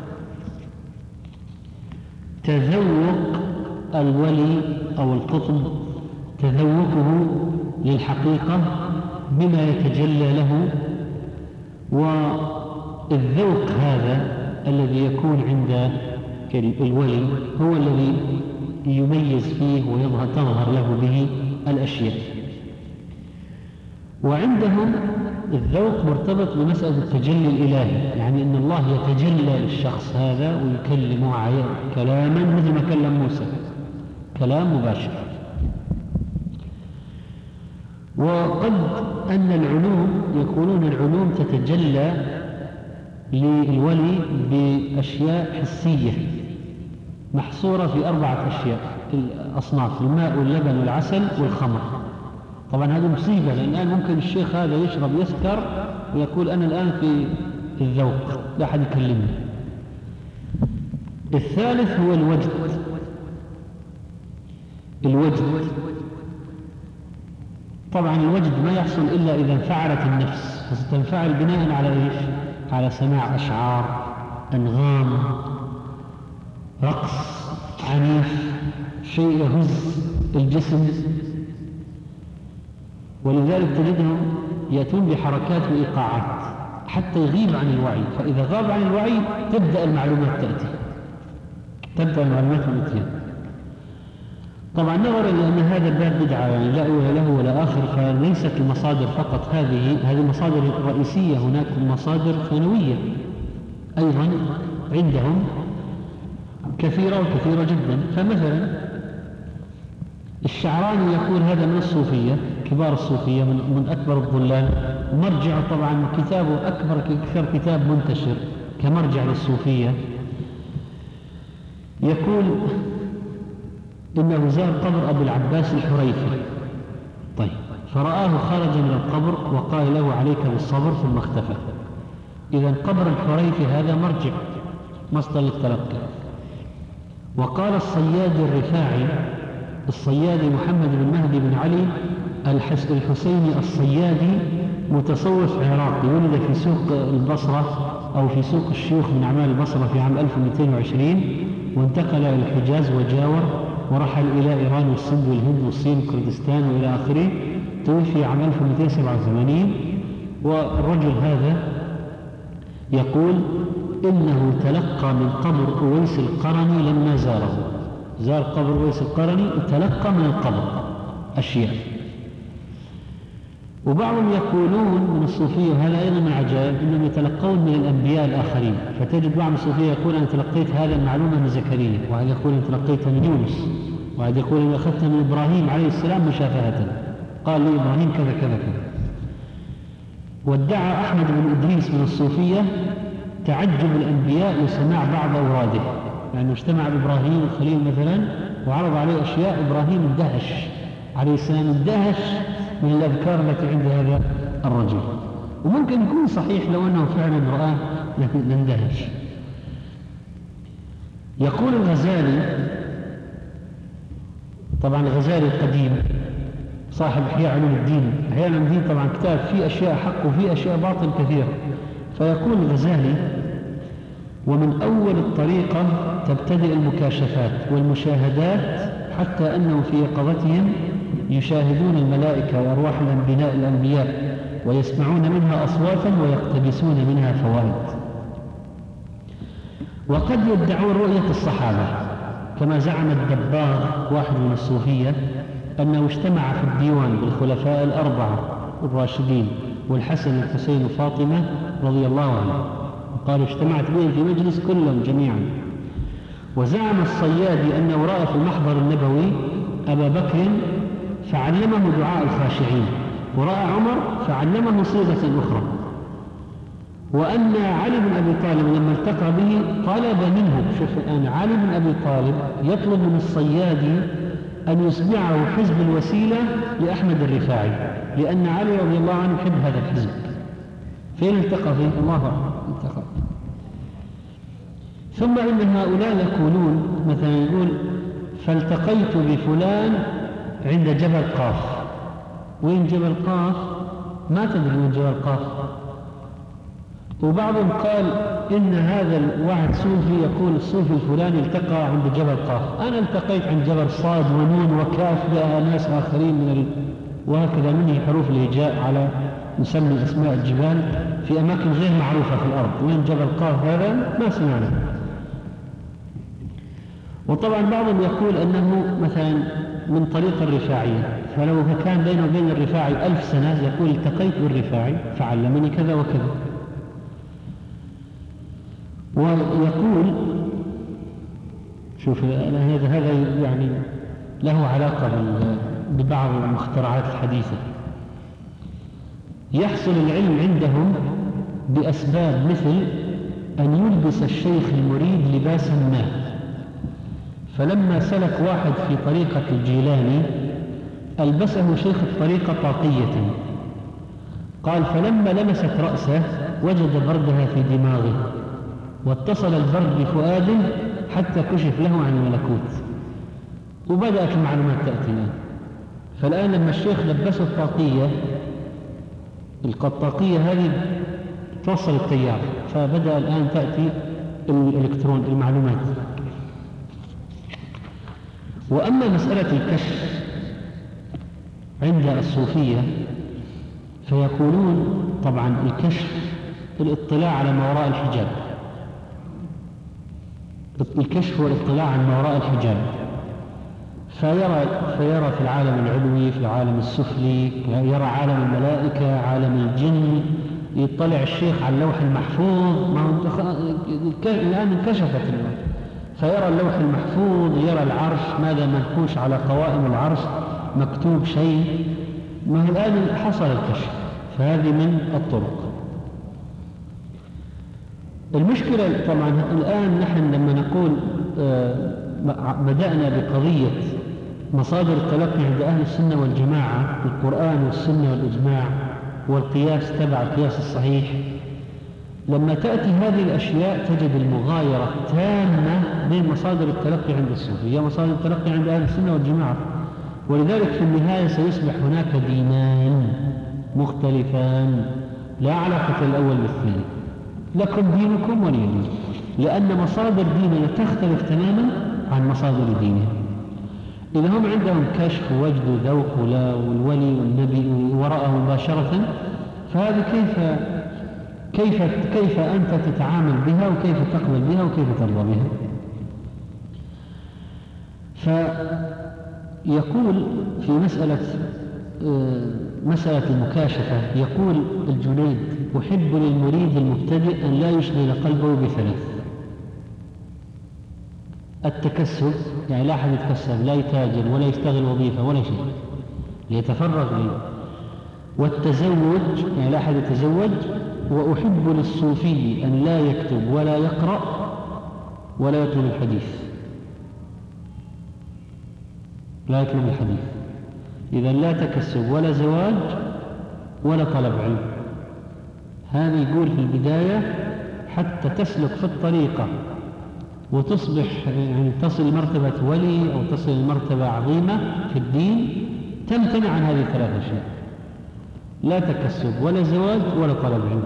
تذوق الولي أو القطب، تذوقه للحقيقة بما يتجلى له. والذوق هذا الذي يكون عند الولي هو الذي يميز فيه تظهر له به الأشياء. وعندهم الذوق مرتبط بمسألة التجلي الإلهي، يعني أن الله يتجلى للشخص هذا ويكلمه كلاما مثل ما كلم موسى، كلام مباشر. وقد أن العلوم يقولون العلوم تتجلى للولي بأشياء حسية محصورة في 4 أشياء الأصناف: الماء واللبن والعسل والخمر. طبعا هذه مصيبة، لأن الآن ممكن الشيخ هذا يشرب يسكر ويقول أنا الآن في الذوق، لا أحد يكلمني. الثالث هو الوجد. طبعا الوجد ما يحصل إلا إذا انفعلت النفس، فستنفعل بناء على إيش؟ على سماع أشعار، أنغام، رقص عنيف، شيء يهز الجسم. ولذلك تجدهم يأتون بحركات وإيقاعات حتى يغيب عن الوعي، فإذا غاب عن الوعي تبدأ المعلومات الأتية. طبعا نظرا إلى أن هذا الباب بدعة، يعني لا أول له ولا آخر، فليست المصادر فقط هذه المصادر الرئيسية، هناك مصادر ثانوية أيضا عندهم كثيرة وكثيرة جدا. فمثلا الشعراني يقول هذا من الصوفية، كبار الصوفية، من أكبر الظلال، مرجع طبعا كتابه أكثر كتاب منتشر كمرجع للصوفية. يقول إنه زار قبر أبي العباس الحريفي، طيب، فرآه خرج من القبر وقال له عليك بالصبر، ثم اختفى. إذن قبر الحريفي هذا مرجع، مصدر للتلقي. وقال الصيادي الرفاعي، الصيادي محمد بن مهدي بن علي الحسيني الصيادي، متصوف عراقي، ولد في سوق البصرة أو في سوق الشيوخ من أعمال البصرة في عام 1220، وانتقل إلى الحجاز وجاور، ورحل إلى إيران والسند والهند والصين وكردستان وإلى آخره. توفي عام 1287. والرجل هذا يقول إنه تلقى من قبر أويس القرني لما زاره، زار قبر أويس القرني وتلقى من القبر أشياء. وبعضهم يقولون من الصوفية، وهذا أيضا من عجائب، أنهم يتلقون من الأنبياء الآخرين. فتجد بعض الصوفية يقول أنا تلقيت هذا المعلومة من زكريا، وهذا يقول أنا تلقيتها من يونس، وهذا يقول أنا أخذتها من إبراهيم عليه السلام مشافهة، قال لي إبراهيم كذا كذا كذا. وادعى أحمد بن إدريس من الصوفية تعجب الأنبياء لسماع بعض أوراده، لأنه اجتمع بإبراهيم الخليل مثلا وعرض عليه أشياء، إبراهيم اندهش عليه السلام، اندهش من الأذكار التي عند هذا الرجل. وممكن يكون صحيح لو أنه فعلا رآه، لكن اندهش. يقول الغزالي، طبعا الغزالي القديم صاحب إحياء علوم الدين، إحياء علوم الدين طبعا كتاب فيه أشياء حق وفيه أشياء باطل كثيرة. فيقول الغزالي: ومن أول الطريقة تبتدئ المكاشفات والمشاهدات، حتى أنه في يقظتهم يشاهدون الملائكة وأرواح الأنبياء ويسمعون منها أصواتا ويقتبسون منها فوائد. وقد يدعون رؤية الصحابة كما زعم الدباغ واحد من الصوفية أنه اجتمع في الديوان بالخلفاء الأربعة الراشدين والحسن والحسين وفاطمة رضي الله عنهم، وقالوا اجتمعت بهم في مجلس كلهم جميعا. وزعم الصيادي أنه رأى في المحضر النبوي أبا بكر فعلمه دعاء الخاشعين، ورأى عمر فعلمه صيغة أخرى، وأن علي بن أبي طالب لما التقى به طلب منه، شوف الآن علي بن أبي طالب يطلب من الصيادي أن يسمعه حزب الوسيلة لأحمد الرفاعي، لأن علي رضي الله عنه يحب هذا الحزب. فين التقى فيه؟ الله أعلم. التقى. ثم إن هؤلاء يقولون مثلا، يقول فالتقيت بفلان عند جبل قاف. وين جبل قاف؟ ما تدري وين جبل قاف. وبعضهم قال إن هذا واحد صوفي يقول الصوفي الفلاني التقى عند جبل قاف، أنا التقيت عند جبل صاد ونون وكاف بها ناس آخرين وهكذا منه حروف الهجاء على نسمي أسماء الجبال في أماكن غير معروفة في الأرض. وين جبل قاف هذا ما سمعنا. وطبعا بعضهم يقول أنه مثلا من طريق الرفاعية، فلو كان بينه وبين الرفاعي 1000 سنة يقول التقيت بالرفاعي فعلمني كذا وكذا. ويقول شوف هذا يعني له علاقة ببعض المخترعات الحديثة. يحصل العلم عندهم بأسباب مثل أن يلبس الشيخ المريد لباسا ما، فلما سلك واحد في طريقة الجيلاني ألبسه شيخ الطريقة طاقية، قال فلما لمست رأسه وجد بردها في دماغه واتصل البرد بفؤاده حتى كشف له عن الملكوت، وبدأت المعلومات تأتي الآن. فالآن لما الشيخ لبسه الطاقية، الطاقية هذه توصل التيار، فبدأ الآن تأتي الإلكترون المعلومات. وأما مسألة الكشف عند الصوفية فيقولون طبعا الكشف الاطلاع على ما وراء الحجاب، الكشف هو الاطلاع عن ما وراء الحجاب، فيرى في العالم العلوي، في العالم السفلي، يرى عالم الملائكة، عالم الجن، يطلع الشيخ على اللوح المحفوظ. ما هو الآن انكشفت فيرى اللوح المحفوظ، يرى العرش ماذا منقوش على قوائم العرش مكتوب شيء. ما هو الآن حصل الكشف، فهذه من الطرق. المشكلة طبعا الآن نحن لما نقول بدأنا بقضية مصادر التلقي عند أهل السنة والجماعة، القرآن والسنة والإجماع والقياس تبع القياس الصحيح، لما تأتي هذه الأشياء تجد المغايرة تامة بين مصادر التلقي عند الصوفية ومصادر التلقي عند أهل السنة والجماعة. ولذلك في النهاية سيصبح هناك دينان مختلفان لا علاقة الأول بالثاني، لكم دينكم ولي دين، لأن مصادر ديننا تختلف تماما عن مصادر دينهم. إذا هم عندهم كشف ووجد وذوق والولي والنبي وراءه مباشرة، فهذه كيف أنت تتعامل بها وكيف تقبل بها وكيف ترضى بها؟ فيقول في مسألة المكاشفة، يقول الجنيد أحب للمريد المبتدئ أن لا يشغل قلبه بثلاث: التكسب، يعني لا أحد يتكسب، لا يتاجر ولا يشتغل وظيفة ولا شيء، ليتفرغ لي. والتزوج، يعني لا أحد يتزوج. وأحب للصوفي أن لا يكتب ولا يقرأ ولا يطلب الحديث، لا يطلب الحديث. إذا لا تكسب ولا زواج ولا طلب علم. هذا يقول في البداية حتى تسلك في الطريقة وتصبح يعني تصل مرتبة ولي أو تصل مرتبة عظيمة في الدين، تمتنع عن هذه الثلاث أشياء: لا تكسب ولا زواج ولا طلب علم.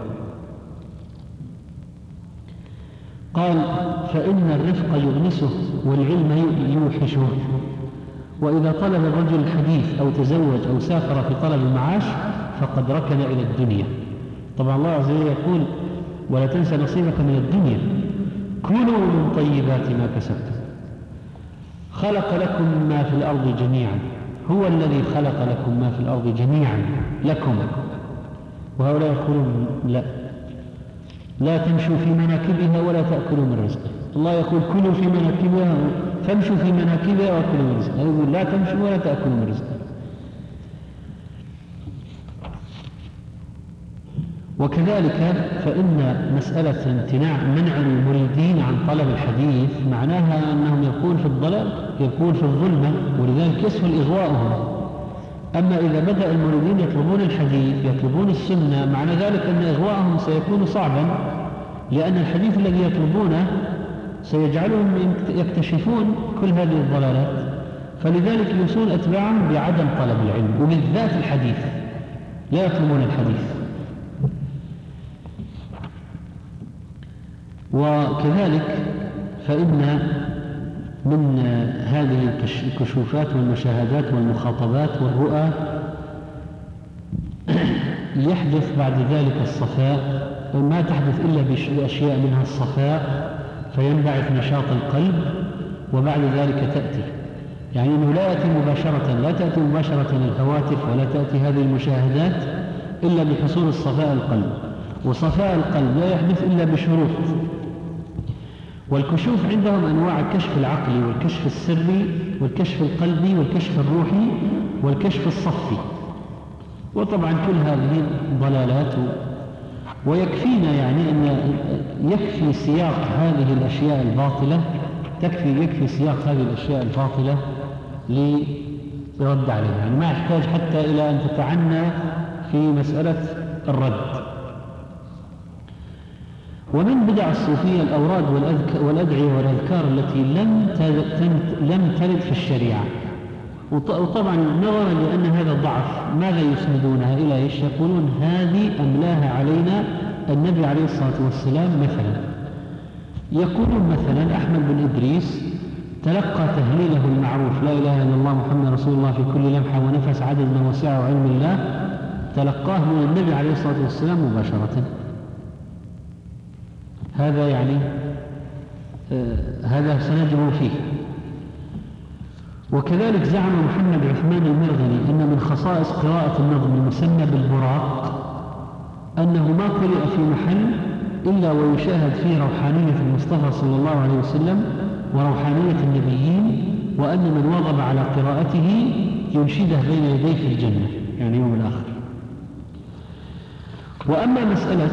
قال فإن الرفق يؤنسه والعلم يوحشه، وإذا طلب الرجل الحديث أو تزوج أو سافر في طلب المعاش فقد ركن إلى الدنيا. طبعا الله عز وجل يقول ولا تنسى نصيبك من الدنيا، كلوا من طيبات ما كسبتم. خلق لكم ما في الأرض جميعا، هو الذي خلق لكم ما في الأرض جميعا لكم. وهؤلاء يقولون لا تمشوا في مناكبها ولا تأكلوا من رزقه. الله يقول كلوا في مناكبها فامشوا في مناكبها وأكلوا من رزقه، يقول لا تمشوا ولا تأكلوا من رزقه. وكذلك فإن مسألة منع المريدين عن طلب الحديث معناها أنهم يكون في الضلال، يكون في الظلمة، ولذلك يسهل إغواؤهم. أما إذا بدأ المريدين يطلبون الحديث يطلبون السنة، معنى ذلك أن إغواءهم سيكون صعبا، لأن الحديث الذي يطلبونه سيجعلهم يكتشفون كل هذه الضلالات. فلذلك يوصون أتباعهم بعدم طلب العلم، وبالذات الحديث لا يطلبون الحديث. وكذلك فإن من هذه الكشوفات والمشاهدات والمخاطبات والرؤى يحدث بعد ذلك الصفاء، وما تحدث إلا بأشياء منها الصفاء فينبعث نشاط القلب، وبعد ذلك تأتي، يعني أنه لا يأتي مباشرة، لا تأتي مباشرة الهواتف ولا تأتي هذه المشاهدات إلا بحصول الصفاء القلب، وصفاء القلب لا يحدث إلا بشروط. والكشوف عندهم أنواع: الكشف العقلي والكشف السري والكشف القلبي والكشف الروحي والكشف الصفي. وطبعا كل هذه ضلالات، ويكفينا يعني أن يكفي سياق هذه الأشياء الباطلة، يكفي سياق هذه الأشياء الباطلة لرد عليها، يعني ما يحتاج حتى إلى أن تتعنى في مسألة الرد. ومن بدع الصوفية الأوراد والأدعية والأذكار التي لم ترد في الشريعة. وطبعا نظرا لأن هذا الضعف ماذا يسندونها إلى إيش؟ يقولون هذه أملاها علينا النبي عليه الصلاة والسلام. مثلا يقولون مثلا أحمد بن إدريس تلقى تهليله المعروف: لا إله إلا الله محمد رسول الله في كل لمحة ونفس عدد ما وسعه علم الله، تلقاه من النبي عليه الصلاة والسلام مباشرة. هذا يعني هذا سنجم فيه. وكذلك زعم محمد عثمان المرغني أن من خصائص قراءة النظم المسمى بالبراق أنه ما قرئ في محل إلا ويشاهد فيه روحانية المصطفى صلى الله عليه وسلم وروحانية النبيين، وأن من واظب على قراءته ينشده بين يديه في الجنة، يعني يوم الآخر. وأما مسألة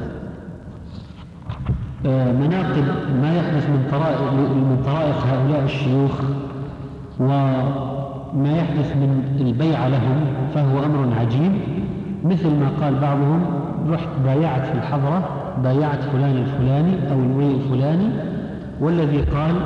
مناقب ما يحدث من طرائق هؤلاء الشيوخ وما يحدث من البيع لهم فهو أمر عجيب، مثل ما قال بعضهم: رحت بايعت في الحضرة، بايعت فلان الفلاني أو الولي الفلاني، والذي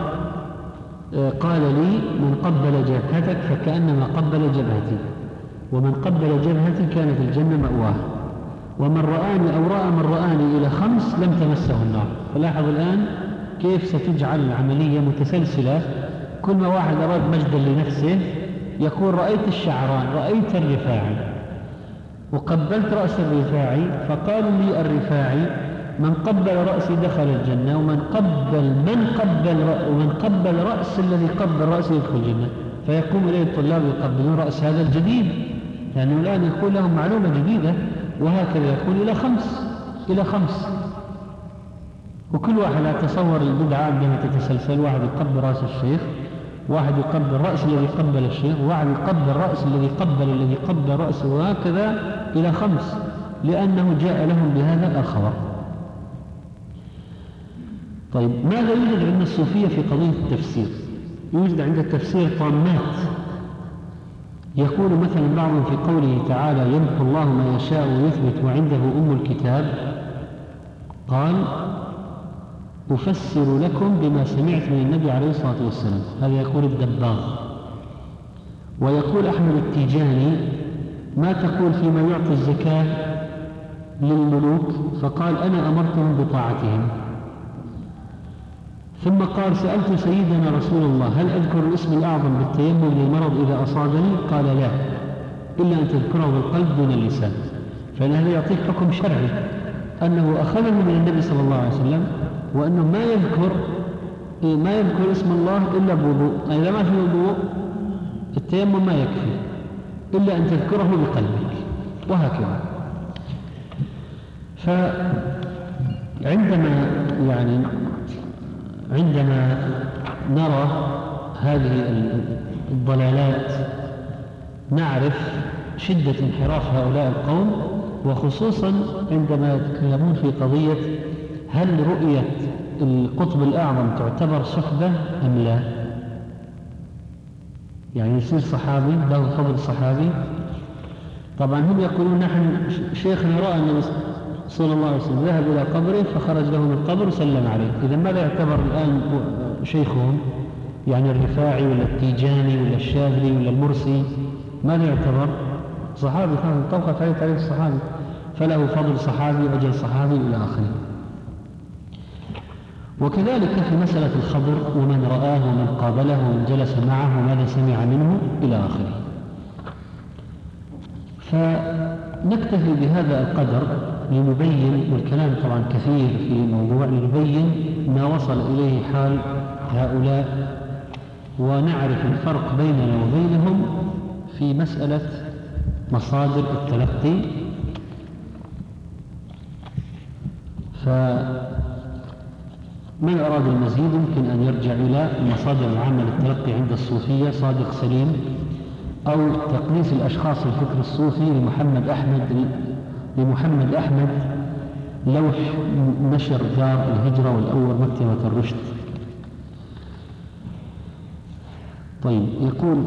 قال لي: من قبل جبهتك فكأنما قبل جبهتي، ومن قبل جبهتي كانت الجنة مأواه، ومن رآني أو رأى من رآني إلى 5 لم تمسه النار. فلاحظوا الآن كيف ستجعل العملية متسلسلة. كل ما واحد أراد مجدا لنفسه يقول: رأيت الشعران، رأيت الرفاعي، وقبلت رأس الرفاعي، فقالوا لي الرفاعي: من قبل رأسي دخل الجنة، ومن قبل رأس الذي قبل رأسي يدخل الجنة. فيقوم إليه الطلاب يقبلون رأس هذا الجديد، لأنه الآن يقول لهم معلومة جديدة، وهكذا يقول إلى 5. وكل واحد يتصور البدعة عندما تتسلسل: واحد يقبل رأس الشيخ، واحد يقبل رأس الذي قبل الشيخ، واحد يقبل رأس الذي قبل رأسه، وهكذا إلى 5، لأنه جاء لهم بهذا الخبر. طيب، ماذا يوجد عند الصوفية في قضية التفسير؟ يوجد عند التفسير طامات. يقول مثلا بعضهم في قوله تعالى: يمحو الله ما يشاء ويثبت وعنده أم الكتاب، قال: أفسر لكم بما سمعت من النبي عليه الصلاة والسلام. هذا يقول الدباغ. ويقول أحمد التيجاني: ما تقول فيما يعطي الزكاة للملوك؟ فقال: أنا أمرتهم بطاعتهم. ثم قال: سألت سيدنا رسول الله: هل أذكر الاسم الأعظم بالتيمم للمرض إذا أصابني؟ قال: لا، إلا أن تذكره بالقلب دون اللسان. فإن هذا يعطيك حكم شرعي أنه أخذه من النبي صلى الله عليه وسلم، وأنه ما يذكر اسم الله إلا بوضوء. إذا ما في وضوء التيمم ما يكفي إلا أن تذكره بقلبك، وهكذا. عندما نرى هذه الضلالات نعرف شدة انحراف هؤلاء القوم، وخصوصا عندما يتكلمون في قضية: هل رؤية القطب الأعظم تعتبر صحبة أم لا؟ يعني يصير صحابي له فضل صحابي. طبعا هم يقولون: نحن شيخنا رأى النبي صلى الله عليه وسلم، ذهب إلى قبره فخرج له من القبر وسلم عليه. إذا ماذا يعتبر الآن شيخهم؟ يعني الرفاعي ولا التيجاني ولا الشاذلي ولا المرسي، ماذا يعتبر؟ صحابي، طبقت عليه تعريف الصحابي، فله فضل صحابي وأجل صحابي إلى آخره. وكذلك في مسألة الخبر ومن رآه ومن قابله ومن جلس معه وماذا سمع منه إلى آخره. فنكتفي بهذا القدر لنبين، والكلام طبعا كثير في الموضوع، لنبين ما وصل إليه حال هؤلاء ونعرف الفرق بيننا وبينهم في مسألة مصادر التلقي. فمن أراد المزيد يمكن أن يرجع إلى المصادر العامة للتلقي عند الصوفية صادق سليم، أو تقديس الأشخاص الفكر الصوفي لمحمد أحمد لوح نشر دار الهجرة، والأول مكتبة الرشد. طيب، يقول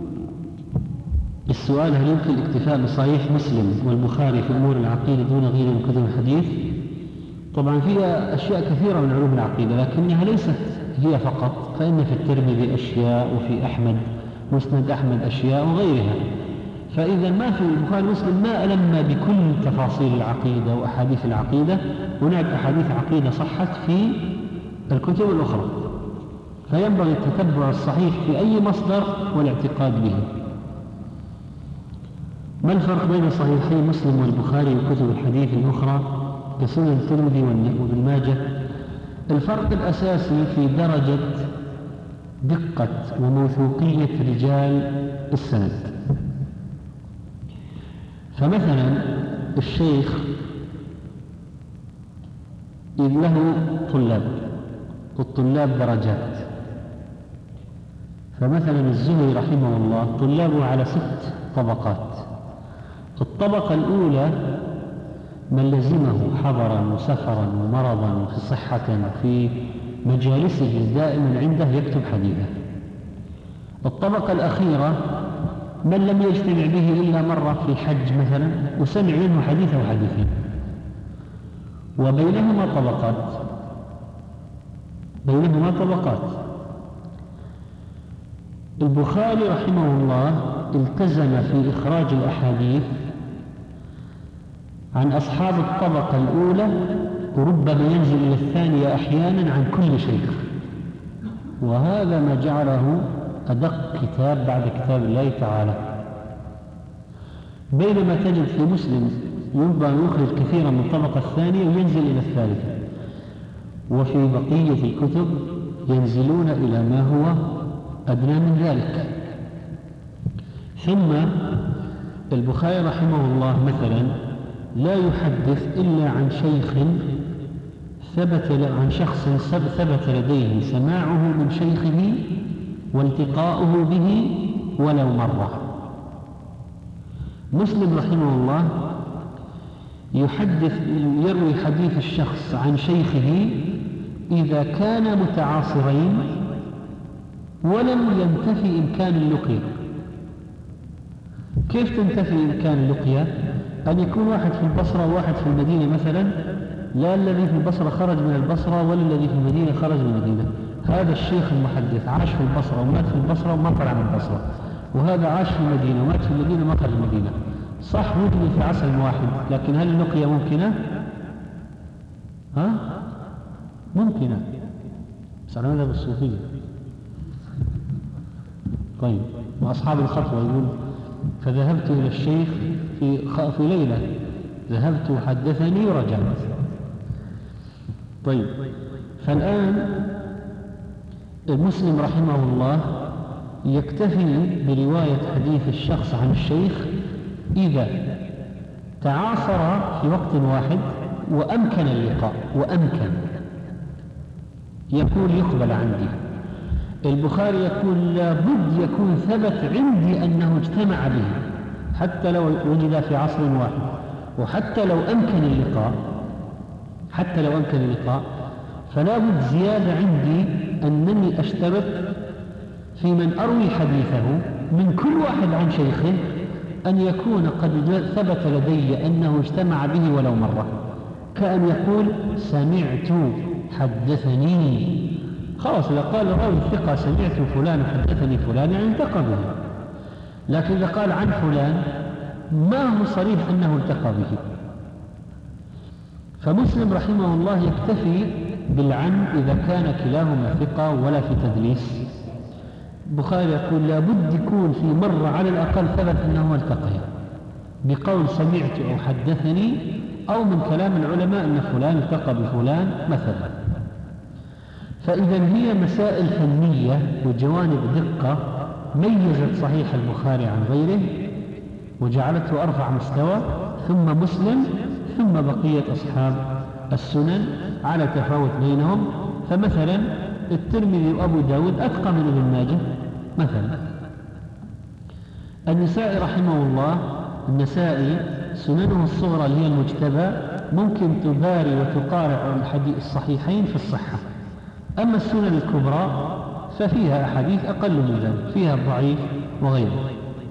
السؤال: هل يمكن الاكتفاء بصحيح مسلم والبخاري في أمور العقيدة دون غيره من كتب الحديث؟ طبعا فيها أشياء كثيرة من علوم العقيدة، لكنها ليست هي فقط، فإن في الترمذي أشياء، وفي أحمد مسند أحمد أشياء وغيرها. فإذا ما في البخاري ومسلم ما ألم بكل تفاصيل العقيدة وأحاديث العقيدة، هناك أحاديث عقيدة صحت في الكتب الأخرى، فينبغي التتبع الصحيح في أي مصدر والاعتقاد به. ما الفرق بين صحيحي مسلم والبخاري وكتب الحديث الأخرى كسنن الترمذي وابن ماجه؟ الفرق الأساسي في درجة دقة وموثوقية رجال السند. فمثلا الشيخ إذ له طلاب، والطلاب درجات. فمثلا الزهري رحمه الله طلابه على 6 طبقات. الطبقة الأولى من لزمه حضرا وسفرا ومرضا وفي صحة في مجالسه دائما عنده يكتب حديثه. الطبقة الأخيرة من لم يجتمع به إلا مرة في حج مثلا وسمع منه حديث أو حديثين. وبينهما طبقات. البخاري رحمه الله التزم في إخراج الأحاديث عن أصحاب الطبقة الأولى، وربما ينزل إلى الثانية أحيانا عن كل شيخ، وهذا ما جعله أدق كتاب بعد كتاب الله تعالى. بينما تجد في مسلم ينبغي يخرج كثيرا من الطبقة الثانية وينزل إلى الثالثة، وفي بقية الكتب ينزلون إلى ما هو أدنى من ذلك. ثم البخاري رحمه الله مثلا لا يحدث إلا عن شيخ عن شخص ثبت لديه سماعه من شيخه والتقاؤه به ولو مرة. مسلم رحمه الله يروي حديث الشخص عن شيخه إذا كان متعاصرين ولم ينتفي إمكان اللقيا. كيف تنتفي إمكان اللقيا؟ أن يكون واحد في البصرة وواحد في المدينة مثلا، لا الذي في البصرة خرج من البصرة ولا الذي في المدينة خرج من المدينة. هذا الشيخ المحدث عاش في البصرة ومات في البصرة وما طلع من البصرة، وهذا عاش في المدينة ومات في المدينة وما خرج من المدينة. صح ممكن في عصر واحد، لكن هل اللقيا ممكنة؟ ممكنة، بس على مذهب الصوفية. طيب، وأصحاب الخطوة يقول: فذهبت إلى الشيخ في ليلة، ذهبت وحدثني ورجعت. طيب، فالآن المسلم رحمه الله يكتفي برواية حديث الشخص عن الشيخ إذا تعاصر في وقت واحد وأمكن اللقاء، يقول يقبل عندي. البخاري يقول لابد يكون ثبت عندي أنه اجتمع به، حتى لو وجد في عصر واحد، وحتى لو أمكن اللقاء، فلا بد زيادة عندي أنني أشترط في من أروي حديثه من كل واحد عن شيخه أن يكون قد ثبت لدي أنه اجتمع به ولو مرة، كأن يقول سمعت حدثني. خلاص، إذا قال الراوي الثقة سمعت فلان حدثني فلان يعني التقى به، لكن إذا قال عن فلان ما هو صريح أنه التقى به. فمسلم رحمه الله يكتفي بالعن إذا كان كلاهما ثقة ولا في تدليس. البخاري يقول لابد يكون في مرة على الأقل ثبت أنه التقيا بقول سمعت أو حدثني، أو من كلام العلماء أن فلان التقى بفلان مثلا. فإذا هي مسائل فنية وجوانب دقة ميزت صحيح البخاري عن غيره وجعلته أرفع مستوى، ثم مسلم، ثم بقية أصحاب السنن على تفاوت بينهم. فمثلا الترمذي وأبو داود أتقى من ابن ماجه مثلا. النسائي رحمه الله، النسائي سننه الصغرى اللي هي المجتبى ممكن تباري وتقارع الحديث الصحيحين في الصحة، أما السنن الكبرى ففيها أحاديث أقل من ذلك، فيها الضعيف وغيره.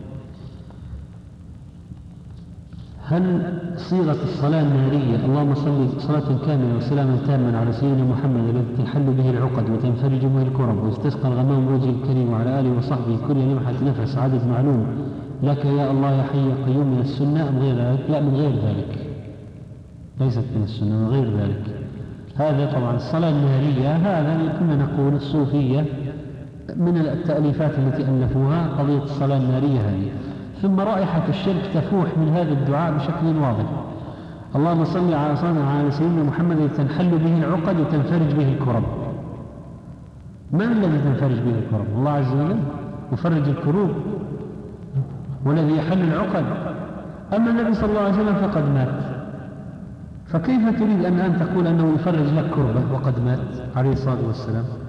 هل صيغة الصلاة النارية اللهم صل صلاة كاملة وسلاما تاما على سيدنا محمد الذي تنحل به العقد وتنفرج به الكرب ويستسقى الغمام بوجه الكريم وعلى آله وصحبه كل لمحة نفس عدد معلوم لك يا الله يا حي يا قيوم من السنة أم غير ذلك؟ لا، من غير ذلك، ليست من السنة، من غير ذلك. هذا طبعا الصلاة النارية هذا كنا نقول الصوفية من التأليفات التي ألفوها قضية الصلاة النارية هذه. ثم رائحة الشرك تفوح من هذا الدعاء بشكل واضح. اللهم صل على سيدنا محمد الذي تنحل به العقد وتنفرج به الكرب. من الذي تنفرج به الكرب؟ الله عز وجل يفرج الكروب والذي يحل العقد. أما النبي صلى الله عليه وسلم فقد مات، فكيف تريد أن تقول أنه يفرج لك كربة وقد مات عليه الصلاة والسلام؟